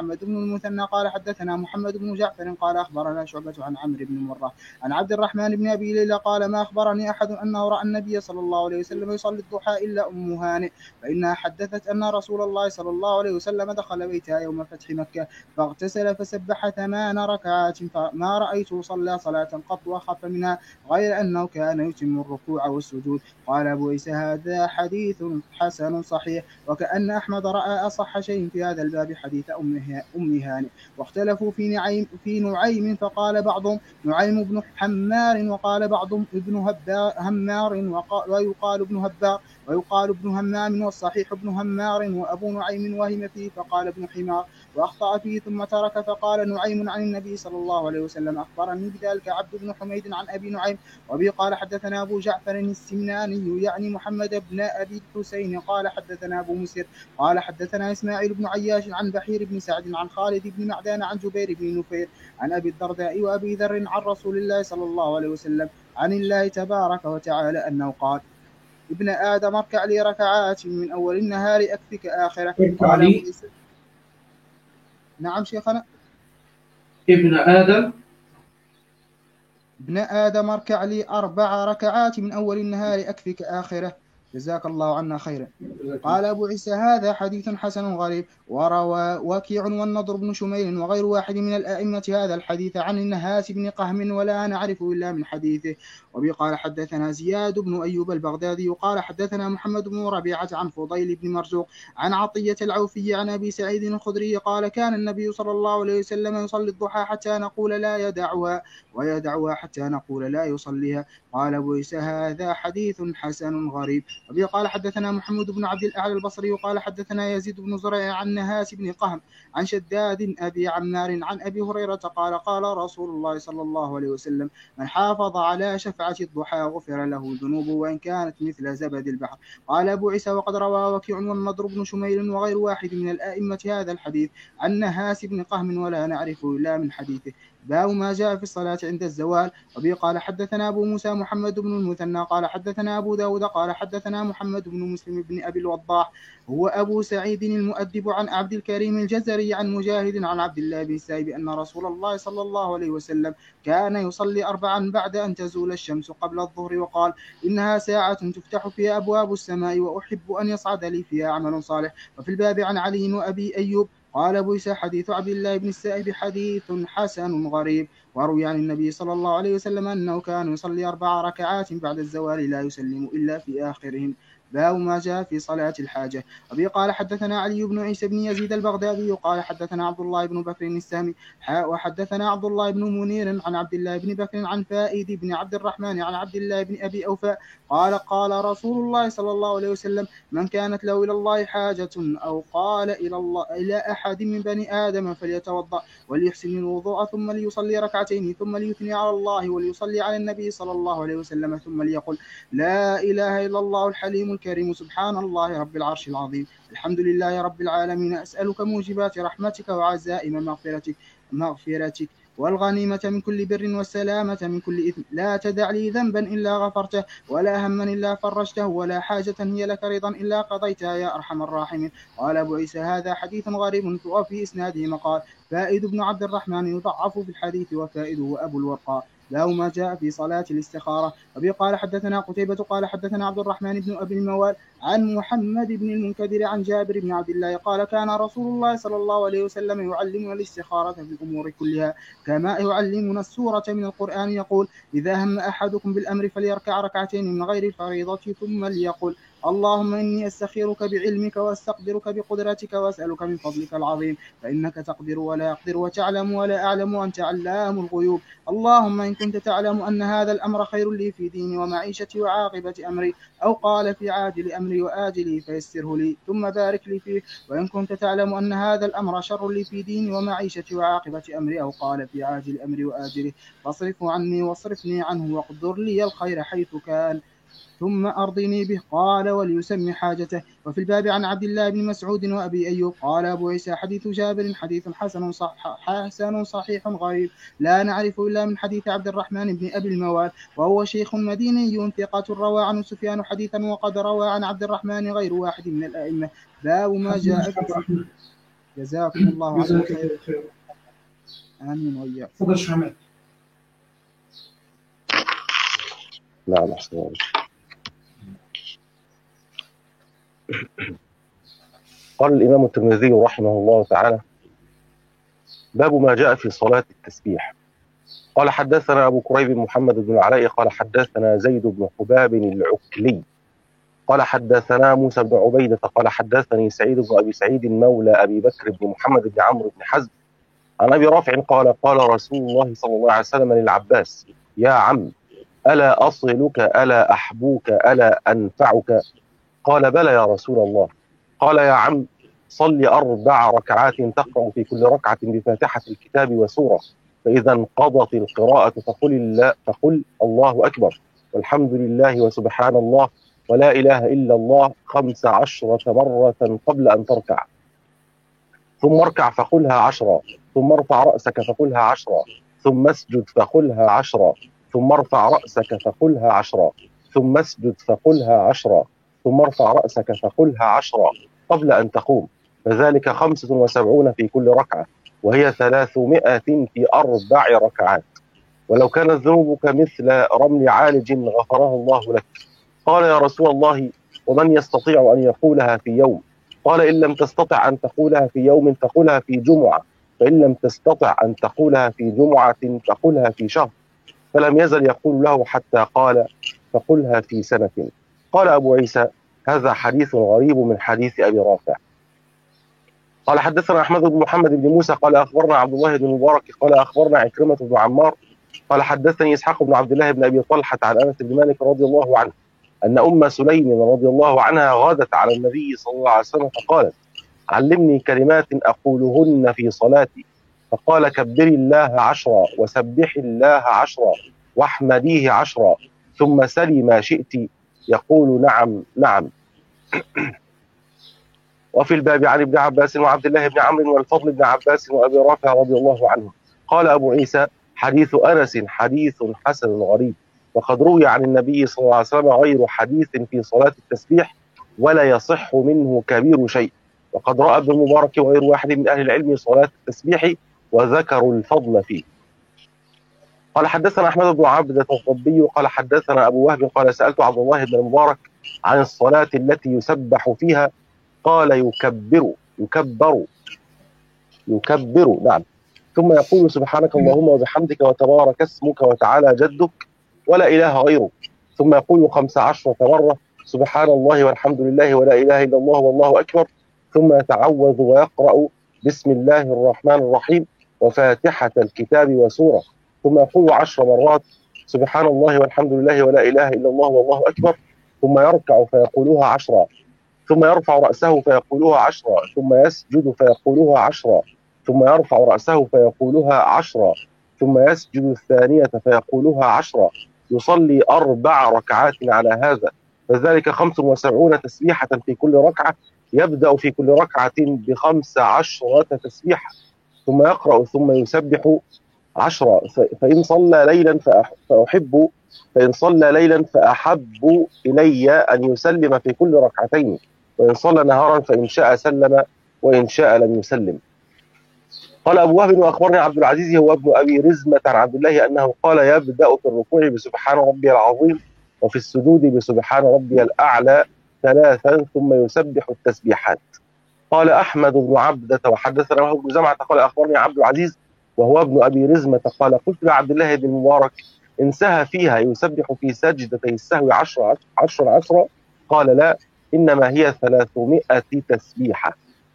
محمد بن المثنى قال حدثنا محمد بن جعفر قال أخبرنا شعبة عن عمرو بن مرة عن عبد الرحمن بن أبي ليلى قال ما أخبرني أحد أنه رأى النبي صلى الله عليه وسلم يصلي الضحى إلا أم هانئ فإنها حدثت أن رسول الله صلى الله عليه وسلم دخل بيتها يوم فتح مكة فاغتسل فسبح 8 ركعات فما رأيته صلى صلاة قط وخف منها غير أنه كان يتم الركوع والسجود. قال أبو عيسى هذا حديث حسن صحيح وكأن أحمد رأى أصح شيء في هذا الباب حديث أم هانئ. واختلفوا في نعيم فقال بعضهم نعيم بن حمار وقال بعضهم ابن همار ويقال ابن هبار ويقال ابن همام والصحيح ابن همار وأبو نعيم وهم فيه فقال ابن حمار وأخطأ فيه ثم ترك فقال نعيم عن النبي صلى الله عليه وسلم أخبرني بذلك عبد بن حميد عن أبي نعيم وبه قال حدثنا أبو جعفر السمناني يعني محمد بن أبي الحسين قال حدثنا أبو مسر قال حدثنا إسماعيل بن عياش عن بحير بن سعد عن خالد بن معدان عن جبير بن نفير عن أبي الدرداء وأبي ذر عن رسول الله صلى الله عليه وسلم عن الله تبارك وتعالى أنه قال ابن آدم اركع لي ركعات من أول النهار أكفك آخرة. قال نعم شيخنا. ابن آدم اركع لي 4 ركعات من أول النهار أكفك آخرة جزاك الله عنا خيرا. قال أبو عيسى هذا حديث حسن غريب وروى وكيع والنضر بن شميل وغير واحد من الأئمة هذا الحديث عن النهاس بن قهم ولا نعرفه إلا من حديثه. وبي قال حدثنا زياد بن أيوب البغدادي قال حدثنا محمد بن ربيعة عن فضيل بن مرزوق عن عطية العوفي عن أبي سعيد الخدري قال كان النبي صلى الله عليه وسلم يصلي الضحى حتى نقول لا يدعها ويدعها حتى نقول لا يصليها. قال أبو عيسى هذا حديث حسن غريب. وبي قال حدثنا محمود بن عبد الأعلى البصري قال حدثنا يزيد بن زريع عن نهاس بن قهم عن شداد أبي عمار عن أبي هريرة قال قال رسول الله صلى الله عليه وسلم من حافظ على شفعة الضحى غفر له ذنوبه وإن كانت مثل زبد البحر. قال أبو عيسى وقد روى وكيع والنضر بن شميل وغير واحد من الآئمة هذا الحديث عن نهاس بن قهم ولا نعرفه إلا من حديثه. باب ما جاء في الصلاة عند الزوال. وبه قال حدثنا أبو موسى محمد بن المثنى قال حدثنا أبو داود قال حدثنا محمد بن مسلم بن أبي الوضاح هو أبو سعيد المؤدب عن عبد الكريم الجزري عن مجاهد عن عبد الله بن سائب أن رسول الله صلى الله عليه وسلم كان يصلي 4 بعد أن تزول الشمس قبل الظهر وقال إنها ساعة تفتح فيها أبواب السماء وأحب أن يصعد لي فيها عمل صالح. وفي الباب عن علي وأبي أيوب. قال أبو عيسى حديث عبد الله بن السائب حديث حسن غريب. وروي عن النبي صلى الله عليه وسلم أنه كان يصلي 4 ركعات بعد الزوال لا يسلم إلا في آخرهم. باب ما جاء في صلاة الحاجة. أبي قال حدثنا علي بن عيسى بن يزيد البغدادي قال حدثنا عبد الله بن بكر السامي وحدثنا عبد الله بن منير عن عبد الله بن بكر عن فائد بن عبد الرحمن عن عبد الله بن أبي أوفاء قال قال رسول الله صلى الله عليه وسلم من كانت له إلى الله حاجة أو قال إلى أحد من بني آدم فليتوضأ وليحسن الوضوء ثم ليصلي ركعتين ثم ليثني على الله وليصلي على النبي صلى الله عليه وسلم ثم ليقل لا إله إلا الله الحليم الكريم سبحان الله رب العرش العظيم الحمد لله رب العالمين أسألك موجبات رحمتك وعزائم مغفرتك والغنيمة من كل بر والسلامة من كل إثم لا تدع لي ذنبا إلا غفرته ولا هما إلا فرجته ولا حاجة هي لك رضا إلا قضيتها يا أرحم الراحمين. قال أبو عيسى هذا حديث غريب وفي إسناده مقال فائد بن عبد الرحمن يضعف في الحديث وفائده أبو الورقاء. له ما جاء في صلاة الاستخارة. أبي قال حدثنا قتيبة قال حدثنا عبد الرحمن بن أبي الموال عن محمد بن المنكدر عن جابر بن عبد الله قال كان رسول الله صلى الله عليه وسلم يعلمنا الاستخارة في الأمور كلها كما يعلمنا السورة من القرآن يقول إذا هم أحدكم بالأمر فليركع ركعتين من غير الفريضة ثم ليقول اللهم إني أستخيرك بعلمك وأستقدرك بقدرتك وأسألك من فضلك العظيم فإنك تقدر ولا أقدر وتعلم ولا أعلم وأنت علام الغيوب. اللهم إن كنت تعلم أن هذا الأمر خير لي في ديني ومعيشتي وعاقبة أمري أو قال في عاجل أمري وآجلي فيسره لي ثم بارك لي فيه وإن كنت تعلم أن هذا الأمر شر لي في ديني ومعيشتي وعاقبة أمري أو قال في عاجل أمري وآجله فاصرفه عني واصرفني عنه واقدر لي الخير حيث كان ثم أرضني به. قال وليسمي حاجته. وفي الباب عن عبد الله بن مسعود وأبي أيوب. قال أبو عيسى حديث جابر حديث حسن صحيح غريب لا نعرف إلا من حديث عبد الرحمن بن أبي الموال وهو شيخ مديني ثقة روى عنه سفيان حديثا وقد روى عن عبد الرحمن غير واحد من الأئمة. باب ما جاء جزاكم الله عنا جزاك خير. الله خير. آمين وإياك. تفضل شيخ حماد. نعم أحسن الله. قال الإمام الترمذي رحمه الله تعالى: باب ما جاء في صلاة التسبيح. قال حدثنا أبو كريب محمد بن العلاء قال حدثنا زيد بن حباب العكلي قال حدثنا موسى بن عبيدة قال حدثني سعيد بن أبي سعيد مولى أبي بكر بن محمد بن عمرو بن حزم عن أبي رافع قال قال رسول الله صلى الله عليه وسلم للعباس: يا عم، ألا أصلك، ألا أحبوك، ألا أنفعك؟ قال: بلى يا رسول الله. قال: يا عم، صل 4 ركعات تقرأ في كل ركعة بفاتحة الكتاب وسورة، فإذا انقضت القراءة فقل الله أكبر والحمد لله وسبحان الله ولا إله إلا الله 15 مرة قبل أن تركع، ثم اركع فقلها 10، ثم ارفع رأسك فقلها 10، ثم اسجد فقلها 10، ثم ارفع رأسك فقلها 10، ثم اسجد فقلها 10، ثم ارفع رأسك فقلها 10 قبل أن تقوم، فذلك 75 في كل ركعة، وهي 300 في 4 ركعات. ولو كانت ذنوبك مثل رمل عالج غفرها الله لك. قال: يا رسول الله، ومن يستطيع أن يقولها في يوم؟ قال: إن لم تستطع أن تقولها في يوم فقلها في جمعة، فإن لم تستطع أن تقولها في جمعة فقلها في شهر. فلم يزل يقول له حتى قال: فقلها في سنة. قال أبو عيسى: هذا حديث غريب من حديث أبي رافع. قال حدثنا أحمد بن محمد بن موسى قال أخبرنا عبد الله بن المبارك قال أخبرنا عكرمة بن عمار قال حدثني إسحاق بن عبد الله بن أبي طلحة عن أنس بن مالك رضي الله عنه أن أم سليم رضي الله عنها غادت على النبي صلى الله عليه وسلم فقالت: علمني كلمات أقولهن في صلاتي. فقال: كبري الله 10 وسبحي الله 10 واحمديه 10 ثم سلي ما شئت. يقول: نعم نعم. وفي الباب عن ابن عباس وعبد الله بن عمرو والفضل بن عباس وأبي رافع رضي الله عنه. قال أبو عيسى: حديث أنس حديث حسن غريب، وقد روي عن النبي صلى الله عليه وسلم غير حديث في صلاة التسبيح ولا يصح منه كبير شيء. وقد رأى ابن المبارك وغير واحد من أهل العلم صلاة التسبيح وذكروا الفضل فيه. قال حدثنا أحمد بن عبدة الضبي قال حدثنا أبو وهب قال سألت عبد الله بن المبارك عن الصلاة التي يسبح فيها، قال: يكبر نعم، ثم يقول: سبحانك اللهم وبحمدك وتبارك اسمك وتعالى جدك ولا إله غيرك، ثم يقول 15 مرة: سبحان الله والحمد لله ولا إله إلا الله والله أكبر، ثم يتعوذ ويقرأ بسم الله الرحمن الرحيم وفاتحة الكتاب وسورة، ثم يقول 10 مرات: سبحان الله والحمد لله ولا إله إلا الله والله أكبر، ثم يركع فيقولها 10، ثم يرفع رأسه فيقولها 10، ثم يسجد فيقولها 10، ثم يرفع رأسه فيقولها 10، ثم يسجد الثانية فيقولها 10، يصلي 4 ركعات على هذا، فذلك 75 تسبيحة في كل ركعة، يبدأ في كل ركعة ب15 تسبيحة، ثم يقرأ ثم يسبح 10. فإن صلى ليلا فأحب إلي أن يسلم في كل ركعتين، وإن صلى نهارا فإن شاء سلم وإن شاء لم يسلم. قال أبو وهب: وأخبرني عبد العزيز هو ابن أبي رزمة عن عبد الله أنه قال: يبدأ في الركوع بسبحان ربي العظيم، وفي السجود بسبحان ربي الأعلى 3 ثم يسبح التسبيحات. قال أحمد بن عبدة وحدثنا وهو بن زمعة قال أخبرني عبد العزيز وهو ابن أبي رزمة قال: قلت لعبد الله بن المبارك: إن سهى فيها يسبح في سجدتي السهو 10 قال: لا، إنما هي 300 تسبيحة.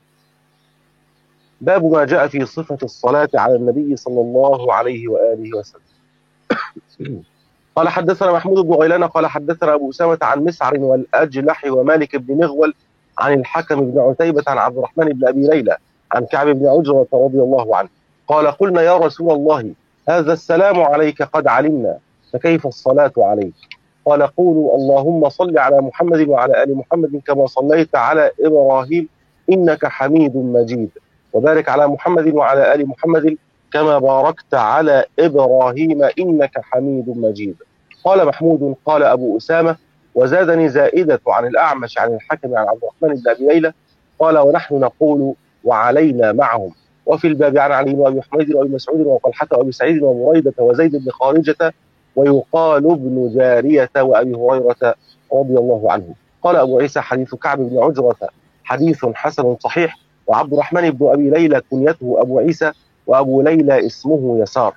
باب ما جاء في صفة الصلاة على النبي صلى الله عليه وآله وسلم. قال حدثنا محمود بن غيلان قال حدثنا أبو أسامة عن مسعر والأجلح ومالك بن مغول عن الحكم بن عتيبة عن عبد الرحمن بن أبي ليلى عن كعب بن عجرة رضي الله عنه قال: قلنا يا رسول الله، هذا السلام عليك قد علمنا، فكيف الصلاة عليك؟ قال: قولوا اللهم صل على محمد وعلى آل محمد كما صليت على إبراهيم إنك حميد مجيد، وبارك على محمد وعلى آل محمد كما باركت على إبراهيم إنك حميد مجيد. قال محمود: قال أبو أسامة: وزادني زائدة عن الأعمش عن الحكم عن عبد الرحمن بن أبي ليلى قال: ونحن نقول وعلينا معهم. وفي الباب عن علي وابي حميد وابي مسعود وطلحه وابي سعيد وبريده وزيد بن خارجه ويقال ابن جاريه وابي هريره رضي الله عنه. قال ابو عيسى حديث كعب بن عجره حديث حسن صحيح. وعبد الرحمن بن ابي ليلى كنيته ابو عيسى وابو ليلى اسمه يسار.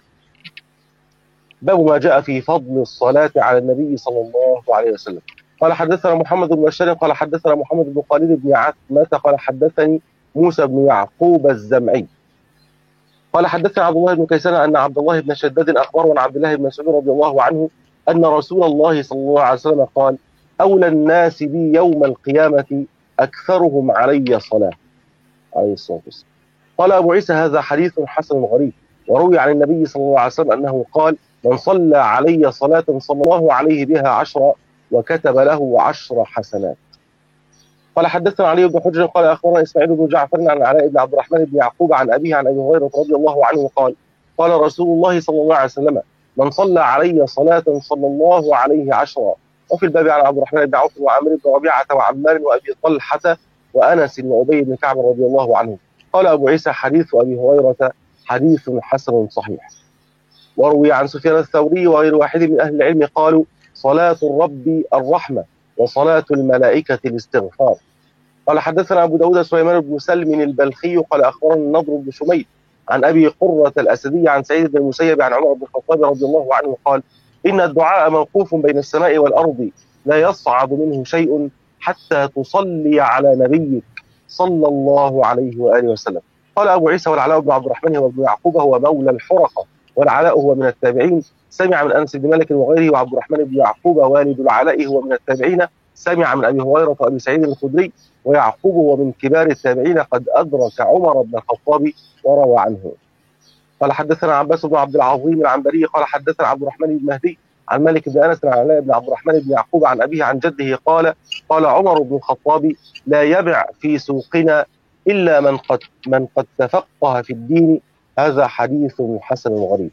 باب ما جاء في فضل الصلاه على النبي صلى الله عليه وسلم. قال حدثنا محمد بن بشار قال حدثنا محمد بن خالد بن عتمة قال حدثني موسى بن يعقوب الزمعي قال حدثنا عبد الله بن كيسان أن عبد الله بن شداد أخبره عن عبد الله بن مسعود رضي الله عنه أن رسول الله صلى الله عليه وسلم قال: أولى الناس بي يوم القيامة أكثرهم علي صلاة، عليه الصلاة والسلام. قال أبو عيسى: هذا حديث حسن غريب. وروي عن النبي صلى الله عليه وسلم أنه قال: من صلى علي صلاة صلى الله عليه بها 10 وكتب له 10 حسنات. قال حدثنا علي بن حجر قال أخبرنا إسماعيل بن جعفر عن علاء بن عبد الرحمن بن يعقوب عن أبيه عن أبي هريرة رضي الله عنه قال: قال رسول الله صلى الله عليه وسلم: من صلى علي صلاة صلى الله عليه 10. وفي الباب عن عبد الرحمن بن عوف وعامر بن ربيعة وعمار وأبي طلحة وأنس وأبي بن كعب رضي الله عنه. قال أبو عيسى حديث أبي هريرة حديث حسن صحيح. وروي عن سفيان الثوري وغير واحد من أهل العلم قالوا: صلاة الرب الرحمة وصلاة الملائكة الاستغفار. قال حدثنا أبو داود سليمان بن سلم البلخي قال أخبرنا النضر بن شميل عن أبي قرة الأسدي عن سعيد بن المسيب عن عمر بن الخطاب رضي الله عنه قال: إن الدعاء موقوف بين السماء والأرض لا يصعد منه شيء حتى تصلي على نبيك صلى الله عليه وآله وسلم. قال أبو عيسى: والعلاء بن عبد الرحمن وابن يعقوب هو مولى الحرقة، والعلاء هو من التابعين سمع من أنس بن مالك وغيره، وعبد الرحمن بن يعقوب والد العلاء هو من التابعين سمع من أبي هريرة وأبي سعيد الخدري، ويعقوب هو من كبار التابعين قد أدرك عمر بن الخطاب وروى عنه. قال حدثنا عباس بن عبد العظيم العنبري قال حدثنا عبد الرحمن بن مهدي عن مالك بن أنس عن علاء بن عبد الرحمن بن يعقوب عن أبيه عن جده قال: قال عمر بن الخطاب: لا يبع في سوقنا إلا من قد تفقه في الدين. هذا حديث حسن غريب.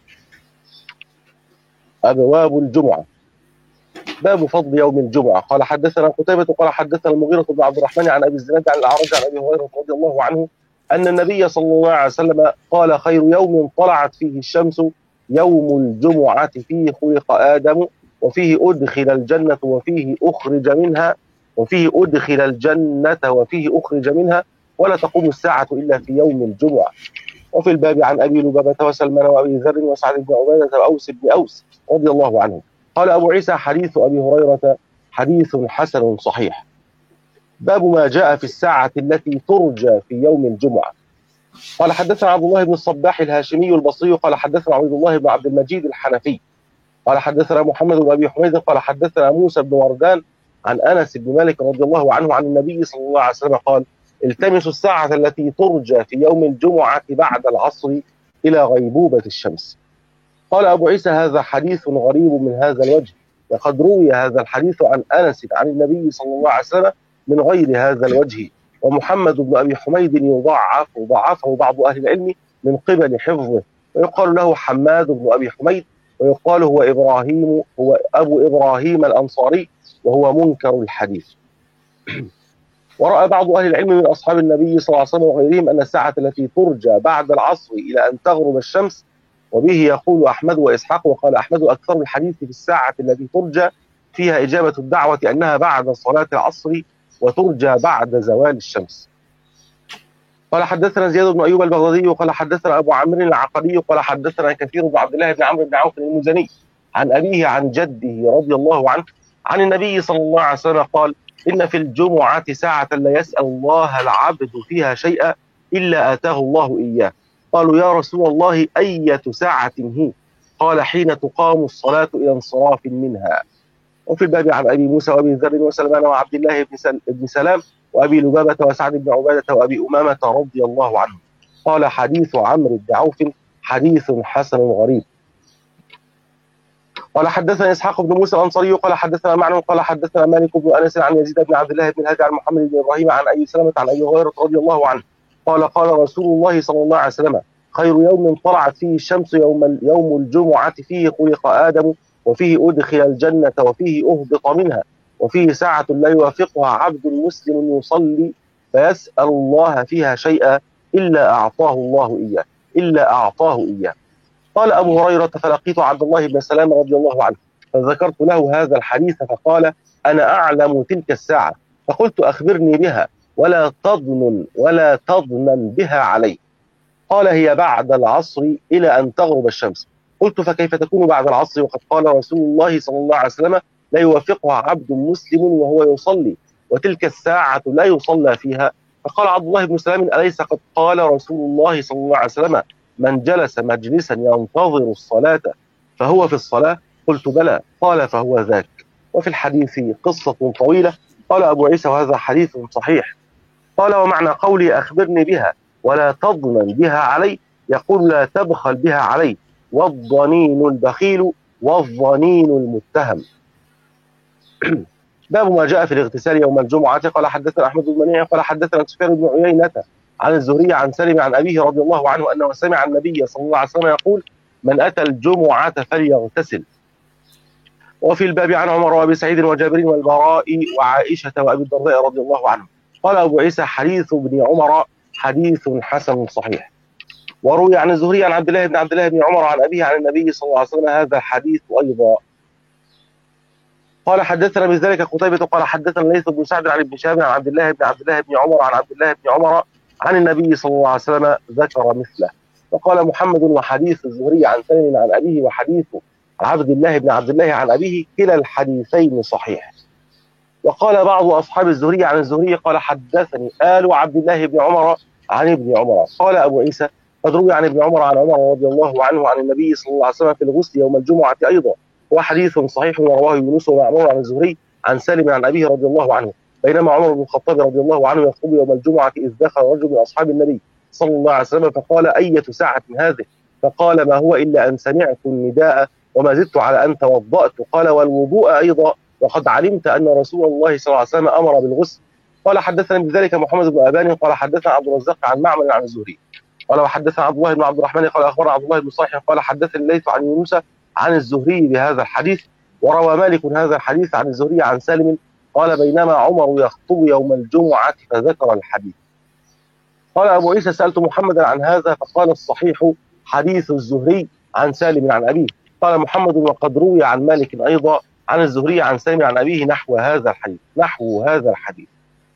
أبواب الجمعة. باب فضل يوم الجمعة. قال حدثنا قتيبة قال حدثنا المغيرة بن عبد الرحمن عن أبي الزناد عن الأعرج عن أبي هريرة رضي الله عنه أن النبي صلى الله عليه وسلم قال: خير يوم طلعت فيه الشمس يوم الجمعة، فيه خلق آدم وفيه أدخل الجنة وفيه أخرج منها، وفيه أدخل الجنة وفيه أخرج منها، ولا تقوم الساعة إلا في يوم الجمعة. وفي الباب عن أبي لبابة وسلمان وأبي ذر وسعد بن عبادة وأوس بن أوس رضي الله عنه. قال أبو عيسى حديث أبي هريرة حديث حسن صحيح. باب ما جاء في الساعة التي ترجى في يوم الجمعة. قال حدثنا عبد الله بن الصباح الهاشمي البصري قال حدثنا عبد الله بن عبد المجيد الحنفي قال حدثنا محمد بن أبي حميد قال حدثنا موسى بن وردان عن أنس بن مالك رضي الله عنه عن النبي صلى الله عليه وسلم قال: التمسوا الساعة التي ترجى في يوم الجمعة بعد العصر إلى غيبوبة الشمس. قال أبو عيسى: هذا حديث غريب من هذا الوجه، وقد روي هذا الحديث عن أنس عن النبي صلى الله عليه وسلم من غير هذا الوجه. ومحمد بن أبي حميد يضعفه بعض أهل العلم من قبل حفظه، ويقال له حماد بن أبي حميد، ويقال هو أبو إبراهيم الأنصاري، وهو منكر الحديث. ورأى بعض أهل العلم من أصحاب النبي صلى الله عليه وسلم وغيرهم أن الساعة التي ترجى بعد العصر إلى أن تغرب الشمس، وبه يقول أحمد وإسحاق. وقال أحمد: أكثر الحديث في الساعة التي ترجى فيها إجابة الدعوة أنها بعد صلاة العصر وترجى بعد زوال الشمس. قال حدثنا زياد بن أيوب البغدادي قال حدثنا أبو عمرو العقدي قال حدثنا كثير بن عبد الله بن عمرو بن عوف المزني عن أبيه عن جده رضي الله عنه عن النبي صلى الله عليه وسلم قال: إن في الجمعة ساعة لا يسأل الله العبد فيها شيئا إلا آتاه الله إياه. قالوا: يا رسول الله أية ساعة هي؟ قال: حين تقام الصلاة إلى انصراف منها. وفي الباب عن أبي موسى وأبي ذر وسلمان وعبد الله بن سلام وأبي لبابة وسعد بن عبادة وأبي أمامة رضي الله عنه. قال: حديث عمرو بن عوف حديث حسن غريب. قال حدثنا إسحاق بن موسى الأنصاري قال حدثنا معن قال حدثنا مالك بن أنس عن يزيد بن عبد الله بن الهادي عن محمد بن إبراهيم عن أبي سلمة عن أبي هريرة رضي الله عنه قال: قال رسول الله صلى الله عليه وسلم: خير يوم طلعت فيه الشمس يوم الجمعة، فيه خلق آدم وفيه أدخل الجنة وفيه أهبط منها، وفيه ساعة لا يوافقها عبد مسلم يصلي فيسأل الله فيها شيئا إلا أعطاه الله إياه، إلا أعطاه إياه. قال أبو هريرة: فلقيت عبد الله بن سلام رضي الله عنه فذكرت له هذا الحديث فقال: أنا أعلم تلك الساعة. فقلت: أخبرني بها ولا تضنن بها علي. قال: هي بعد العصر إلى أن تغرب الشمس. قلت: فكيف تكون بعد العصر وقد قال رسول الله صلى الله عليه وسلم: لا يوافقها عبد مسلم وهو يصلي وتلك الساعة لا يصلى فيها. فقال عبد الله بن سلام: أليس قد قال رسول الله صلى الله عليه وسلم: من جلس مجلسا ينتظر الصلاة فهو في الصلاة؟ قلت: بلى. قال: فهو ذاك. وفي الحديث قصة طويلة. قال أبو عيسى: وهذا حديث صحيح. قال: ومعنى قولي أخبرني بها ولا تضمن بها علي، يقول: لا تبخل بها علي، والضنين البخيل والظنين المتهم. باب ما جاء في الاغتسال يوم الجمعة. قال: حدثنا أحمد بن منيع قال: حدثنا سفيان بن عيينة عن الزهري عن سالم عن أبيه رضي الله عنه أنه سمع النبي صلى الله عليه وسلم يقول: من أتى الجمعة فليغتسل. وفي الباب عن عمر وأبي سعيد وجابر والبراء وعائشة وأبي الدرداء رضي الله عنهم. قال أبو عيسى: حديث ابن عمر حديث حسن صحيح. وروي عن الزهري عن عبد الله بن عمر عن أبيه عن النبي صلى الله عليه وسلم هذا الحديث أيضا. قال: حدثنا بذلك قتيبة قال: حدثنا الليث بن سعد عن ابن شهاب عن عبد الله بن عمر عن عبد الله بن عمر عن النبي صلى الله عليه وسلم ذكر مثله. وقال محمد: وحديث الزهري عن سالم عن أبيه وحديث عبد الله عن أبيه كلا الحديثين صحيح. وقال بعض أصحاب الزهري عن الزهري قال: حدثني آل عبد الله بن عمر عن ابن عمر. قال أبو عيسى: قد روي عن ابن عمر عن عمر رضي الله عنه عن النبي صلى الله عليه وسلم في الغسل يوم الجمعة أيضا، وحديث صحيح ورواه يونس ومعمر عن الزهري عن سالم عن أبيه رضي الله عنه. بينما عمر بن الخطاب رضي الله عنه يخطب يوم الجمعة إذ دخل رجل من أصحاب النبي صلى الله عليه وسلم فقال: أية ساعة هذه؟ فقال: ما هو إلا أن سمعت النداء وما زدت على أن توضأت. قال: والوضوء أيضا، وقد علمت أن رسول الله صلى الله عليه وسلم أمر بالغسل. قال: حدثني بذلك محمد بن أبان قال: حدثنا عبد الرزاق عن معمر عن الزهري قال: وحدثنا عبد الله بن عبد الرحمن قال: أخبرنا عبد الله بن صالح قال: حدثني الليث عن يونس عن الزهري بهذا الحديث. وروى مالك هذا الحديث عن الزهري عن سالم قال: بينما عمر يخطب يوم الجمعة فذكر الحديث. قال أبو عيسى: سألت محمدا عن هذا فقال: الصحيح حديث الزهري عن سالم عن أبيه. قال محمد: وقد روي عن مالك أيضا عن الزهري عن سالم عن أبيه نحو هذا الحديث.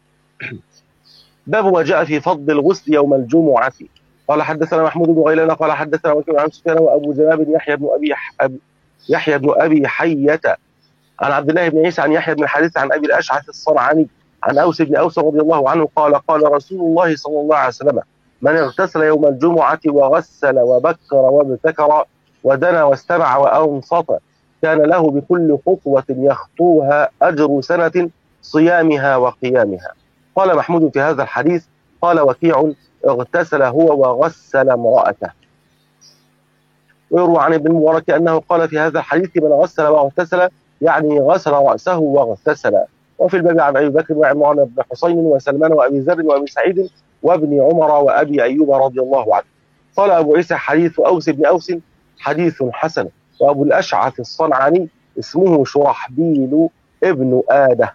باب ما جاء في فضل الغسل يوم الجمعة. قال: حدثنا محمود بن غيلان قال: حدثنا وكيع عن سفيان وأبو جناب يحيى بن أبي حية عن عبد الله بن عيسى عن يحيى بن الحارث عن أبي الأشعث الصنعاني عن أوس بن أوس رضي الله عنه قال: قال رسول الله صلى الله عليه وسلم: من اغتسل يوم الجمعة وغسل وبكر وابتكر ودنا واستمع وأنصت كان له بكل خطوة يخطوها أجر سنة صيامها وقيامها. قال محمود في هذا الحديث: قال وكيع: اغتسل هو وغسل امرأته. ويروى عن ابن المبارك أنه قال في هذا الحديث: من غسل واغتسل يعني غسل رأسه واغتسل. وفي الباب عن أبي بكر وعمران بن حسين وسلمان وأبي ذر وأبي سعيد وابن عمر وأبي أيوب رضي الله عنه. قال أبو عيسى: حديث أوس بن أوس حديث حسن. وأبو الأشعث الصنعاني اسمه شرحبيل ابن آدة.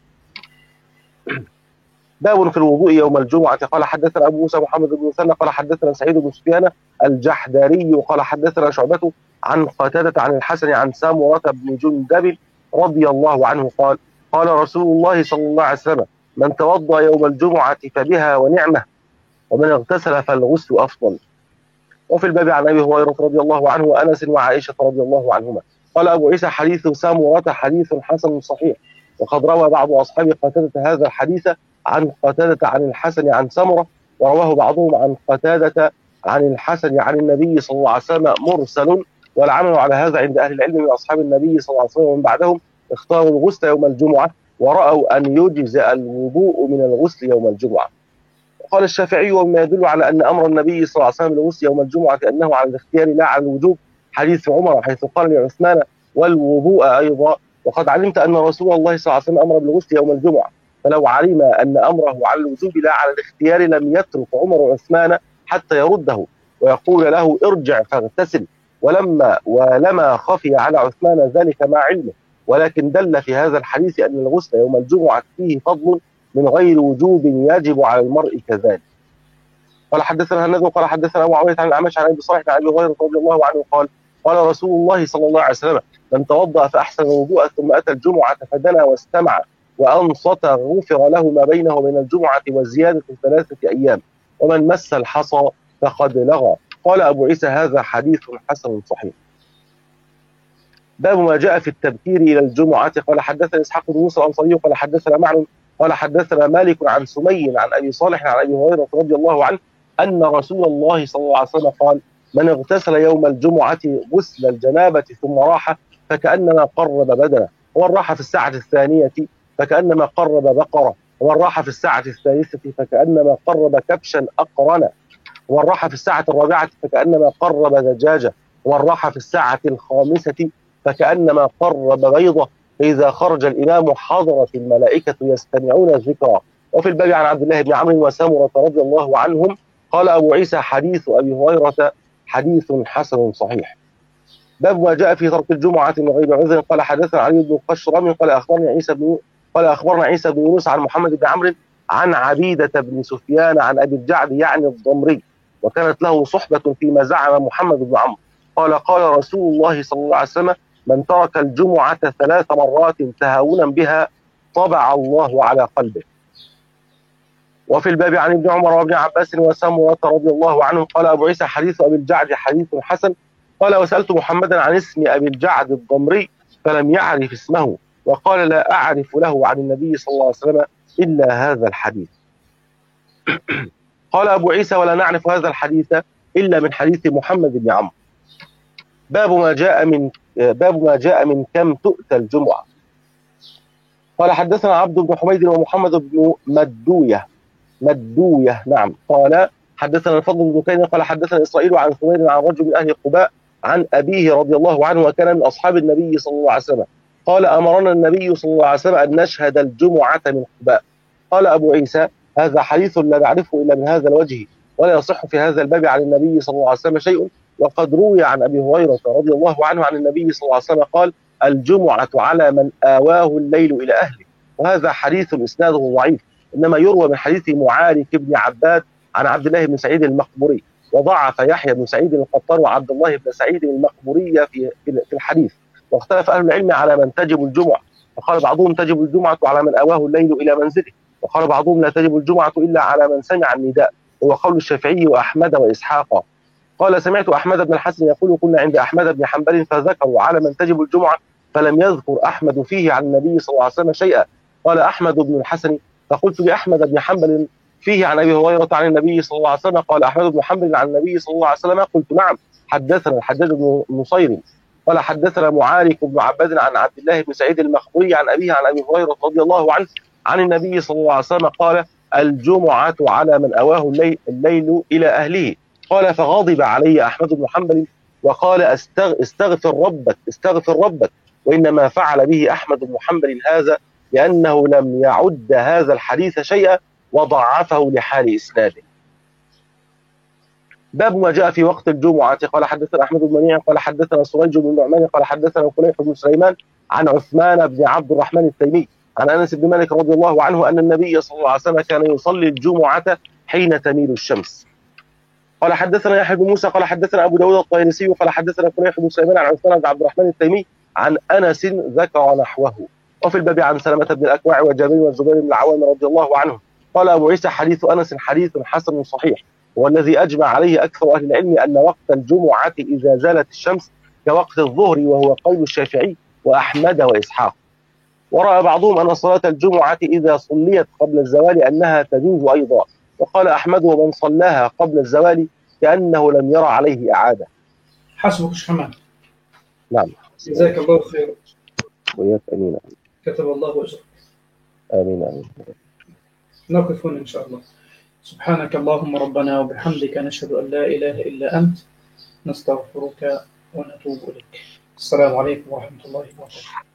باب في الوضوء يوم الجمعة. قال: حدثنا أبو موسى محمد بن مثنى قال: حدثنا سعيد بن سفيان الجحدري قال: حدثنا شعبة عن قتادة عن الحسن عن سامرة بن جندب رضي الله عنه قال: قال رسول الله صلى الله عليه وسلم: من توضأ يوم الجمعة فبها ونعمة، ومن اغتسل فالغسل أفضل. وفي الباب عن أبي هريرة رضي الله عنه وأنس وعائشة رضي الله عنهما. قال أبو عيسى: حديث سامرة حديث حسن صحيح. وقد روى بعض أصحاب قتادة هذا الحديث عن قتادة عن الحسن عن سمرة، ورواه بعضهم عن قتادة عن الحسن عن النبي صلى الله عليه وسلم مرسل. والعمل على هذا عند أهل العلم من أصحاب النبي صلى الله عليه وسلم ومن بعدهم اختاروا الغسل يوم الجمعة، ورأوا أن يجزئ الوضوء من الغسل يوم الجمعة. قال الشافعي: وما يدل على أن أمر النبي صلى الله عليه وسلم بالغسل يوم الجمعة أنه على الاختيار لا على الوجوب، حديث عمر حيث قال لعثمان: والوضوء أيضا. وقد علمت أن رسول الله صلى الله عليه وسلم أمر بالغسل يوم الجمعة، فلو علم أن أمره على الوجوب لا على الاختيار لم يترك عمر عثمان حتى يرده ويقول له: ارجع فاغتسل. ولما خفي على عثمان ذلك مع علمه، ولكن دل في هذا الحديث أن الغسل يوم الجمعة فيه فضل من غير وجوب يجب على المرء كذلك. قال حدثنا هناد قال حدثنا ابو عوية عن الاعمش عن ابي صالح عن ابي هريره رضي الله عنه قال قال رسول الله صلى الله عليه وسلم من توضأ فاحسن الوضوء ثم اتى الجمعه فدنا واستمع وانصت غفر له ما بينه وبين الجمعه وزياده 3 ايام ومن مس الحصى فقد لغى. قال ابو عيسى هذا حديث حسن صحيح. باب ما جاء في التبكير الى الجمعه. قال حدثنا اسحاق بن موسى الانصاري قال حدثنا معن قال حدثنا مالك عن سمي عن ابي صالح عن ابي هريره رضي الله عنه ان رسول الله صلى الله عليه وسلم قال من اغتسل يوم الجمعه غسل الجنابه ثم راح فكانما قرب بدنه ومن راح في الساعه الثانيه فكانما قرب بقره ومن راح في الساعه الثالثه فكانما قرب كبشا اقرنا ومن راح في الساعه الرابعه فكانما قرب دجاجه ومن راح في الساعه الخامسه فكانما قرب بيضه فإذا خرج الإمام حضرت الملائكة يستمعون الذكرى. وفي الباب عن عبد الله بن عمرو وسمرة رضي الله عنهم. قال أبو عيسى حديث أبي هريرة حديث حسن صحيح. باب ما جاء في ترك الجمعة من غير عذر. قال حدثنا علي بن قشرم قال أخبرنا عيسى بن يونس عن محمد بن عمرو عن عبيدة بن سفيان عن أبي الجعد يعني الضمري وكانت له صحبة فيما زعم محمد بن عمرو قال قال رسول الله صلى الله عليه وسلم من ترك الجمعة 3 مرات تهاونا بها طبع الله على قلبه. وفي الباب عن ابن عمر وابن عباس وسمرة رضي الله عنهم. قال أبو عيسى حديث أبي الجعد حديث حسن. قال وسألت محمدا عن اسم أبي الجعد الضمري فلم يعرف اسمه وقال لا أعرف له عن النبي صلى الله عليه وسلم إلا هذا الحديث. قال أبو عيسى ولا نعرف هذا الحديث إلا من حديث محمد بن عمرو. باب ما جاء من كم تؤتى الجمعة. قال حدثنا عبد بن حميد ومحمد بن مدوية نعم. قال حدثنا الفضل بن كين قال حدثنا إسرائيل عن ثمير عن رجل من أهل قباء عن أبيه رضي الله عنه وكان من أصحاب النبي صلى الله عليه وسلم. قال أمرنا النبي صلى الله عليه وسلم أن نشهد الجمعة من قباء. قال أبو عيسى هذا حديث لا نعرفه إلا من هذا الوجه ولا يصح في هذا الباب عن النبي صلى الله عليه وسلم شيء. وقد روي عن أبي هريرة رضي الله عنه عن النبي صلى الله عليه وسلم قال الجمعة على من آواه الليل إلى أهله. وهذا حديث إسناده ضعيف إنما يروى من حديث معارك بن عباد عن عبد الله بن سعيد المقبوري وضعف يحيى بن سعيد القطان وعبد الله بن سعيد المقبوري في الحديث. واختلف أهل العلم على من تجب الجمعة فقال بعضهم تجب الجمعة على من آواه الليل إلى منزله وقال بعضهم لا تجب الجمعة إلا على من سمع النداء وهو قول الشافعي وأحمد وإسحاق. قال سمعت أحمد بن الحسن يقول كنا عند أحمد بن حنبل فذكروا على من تجب الجمعة فلم يذكر أحمد فيه عن النبي صلى الله عليه وسلم شيئا. قال أحمد بن الحسن فقلت لأحمد بن حنبل فيه عن أبي هريرة عن النبي صلى الله عليه وسلم. قال أحمد بن حنبل عن النبي صلى الله عليه وسلم. قلت نعم. حدثنا الحجاج بن نصير قال حدثنا معارك بن عباد عن عبد الله بن سعيد المقبوري عن أبيه عن أبي هريرة رضي الله عنه عن النبي صلى الله عليه وسلم قال الجمعة على من أواه الليل إلى أهله. قال فغضب علي أحمد بن حنبل وقال استغفر ربك وإنما فعل به أحمد بن حنبل هذا لأنه لم يعد هذا الحديث شيئا وضعفه لحال إسناده. باب ما جاء في وقت الجمعة. قال حدثنا أحمد بن منيع قال حدثنا سريج بن نعمان قال حدثنا فليح بن سليمان عن عثمان بن عبد الرحمن التيمي عن أنس بن مالك رضي الله عنه أن النبي صلى الله عليه وسلم كان يصلي الجمعة حين تميل الشمس. قال حدثنا يحيى بن موسى قال حدثنا أبو داود الطيالسي قال حدثنا فليح بن سليمان عن عثمان بن عبد الرحمن التيمي عن أنس ذكر نحوه. وفي الباب عن سلمة بن الأكوع وجابر والزبير بن العوام رضي الله عنهم. قال أبو عيسى حديث أنس حديث حسن صحيح والذي أجمع عليه أكثر أهل العلم أن وقت الجمعة إذا زالت الشمس كوقت الظهر وهو قول الشافعي وأحمد وإسحاق. ورأى بعضهم أن صلاة الجمعة إذا صليت قبل الزوال أنها تجوز أيضا وقال أحمد ومن صلاها قبل الزوال كأنه لم يرى عليه إعادة. حسبك شحمان. نعم جزاك الله خير. وياك أمين. كتب الله أجرك. آمين آمين. نقف هنا إن شاء الله. سبحانك اللهم ربنا وبحمدك نشهد أن لا إله إلا أنت نستغفرك ونتوب إليك. السلام عليكم ورحمة الله وبركاته.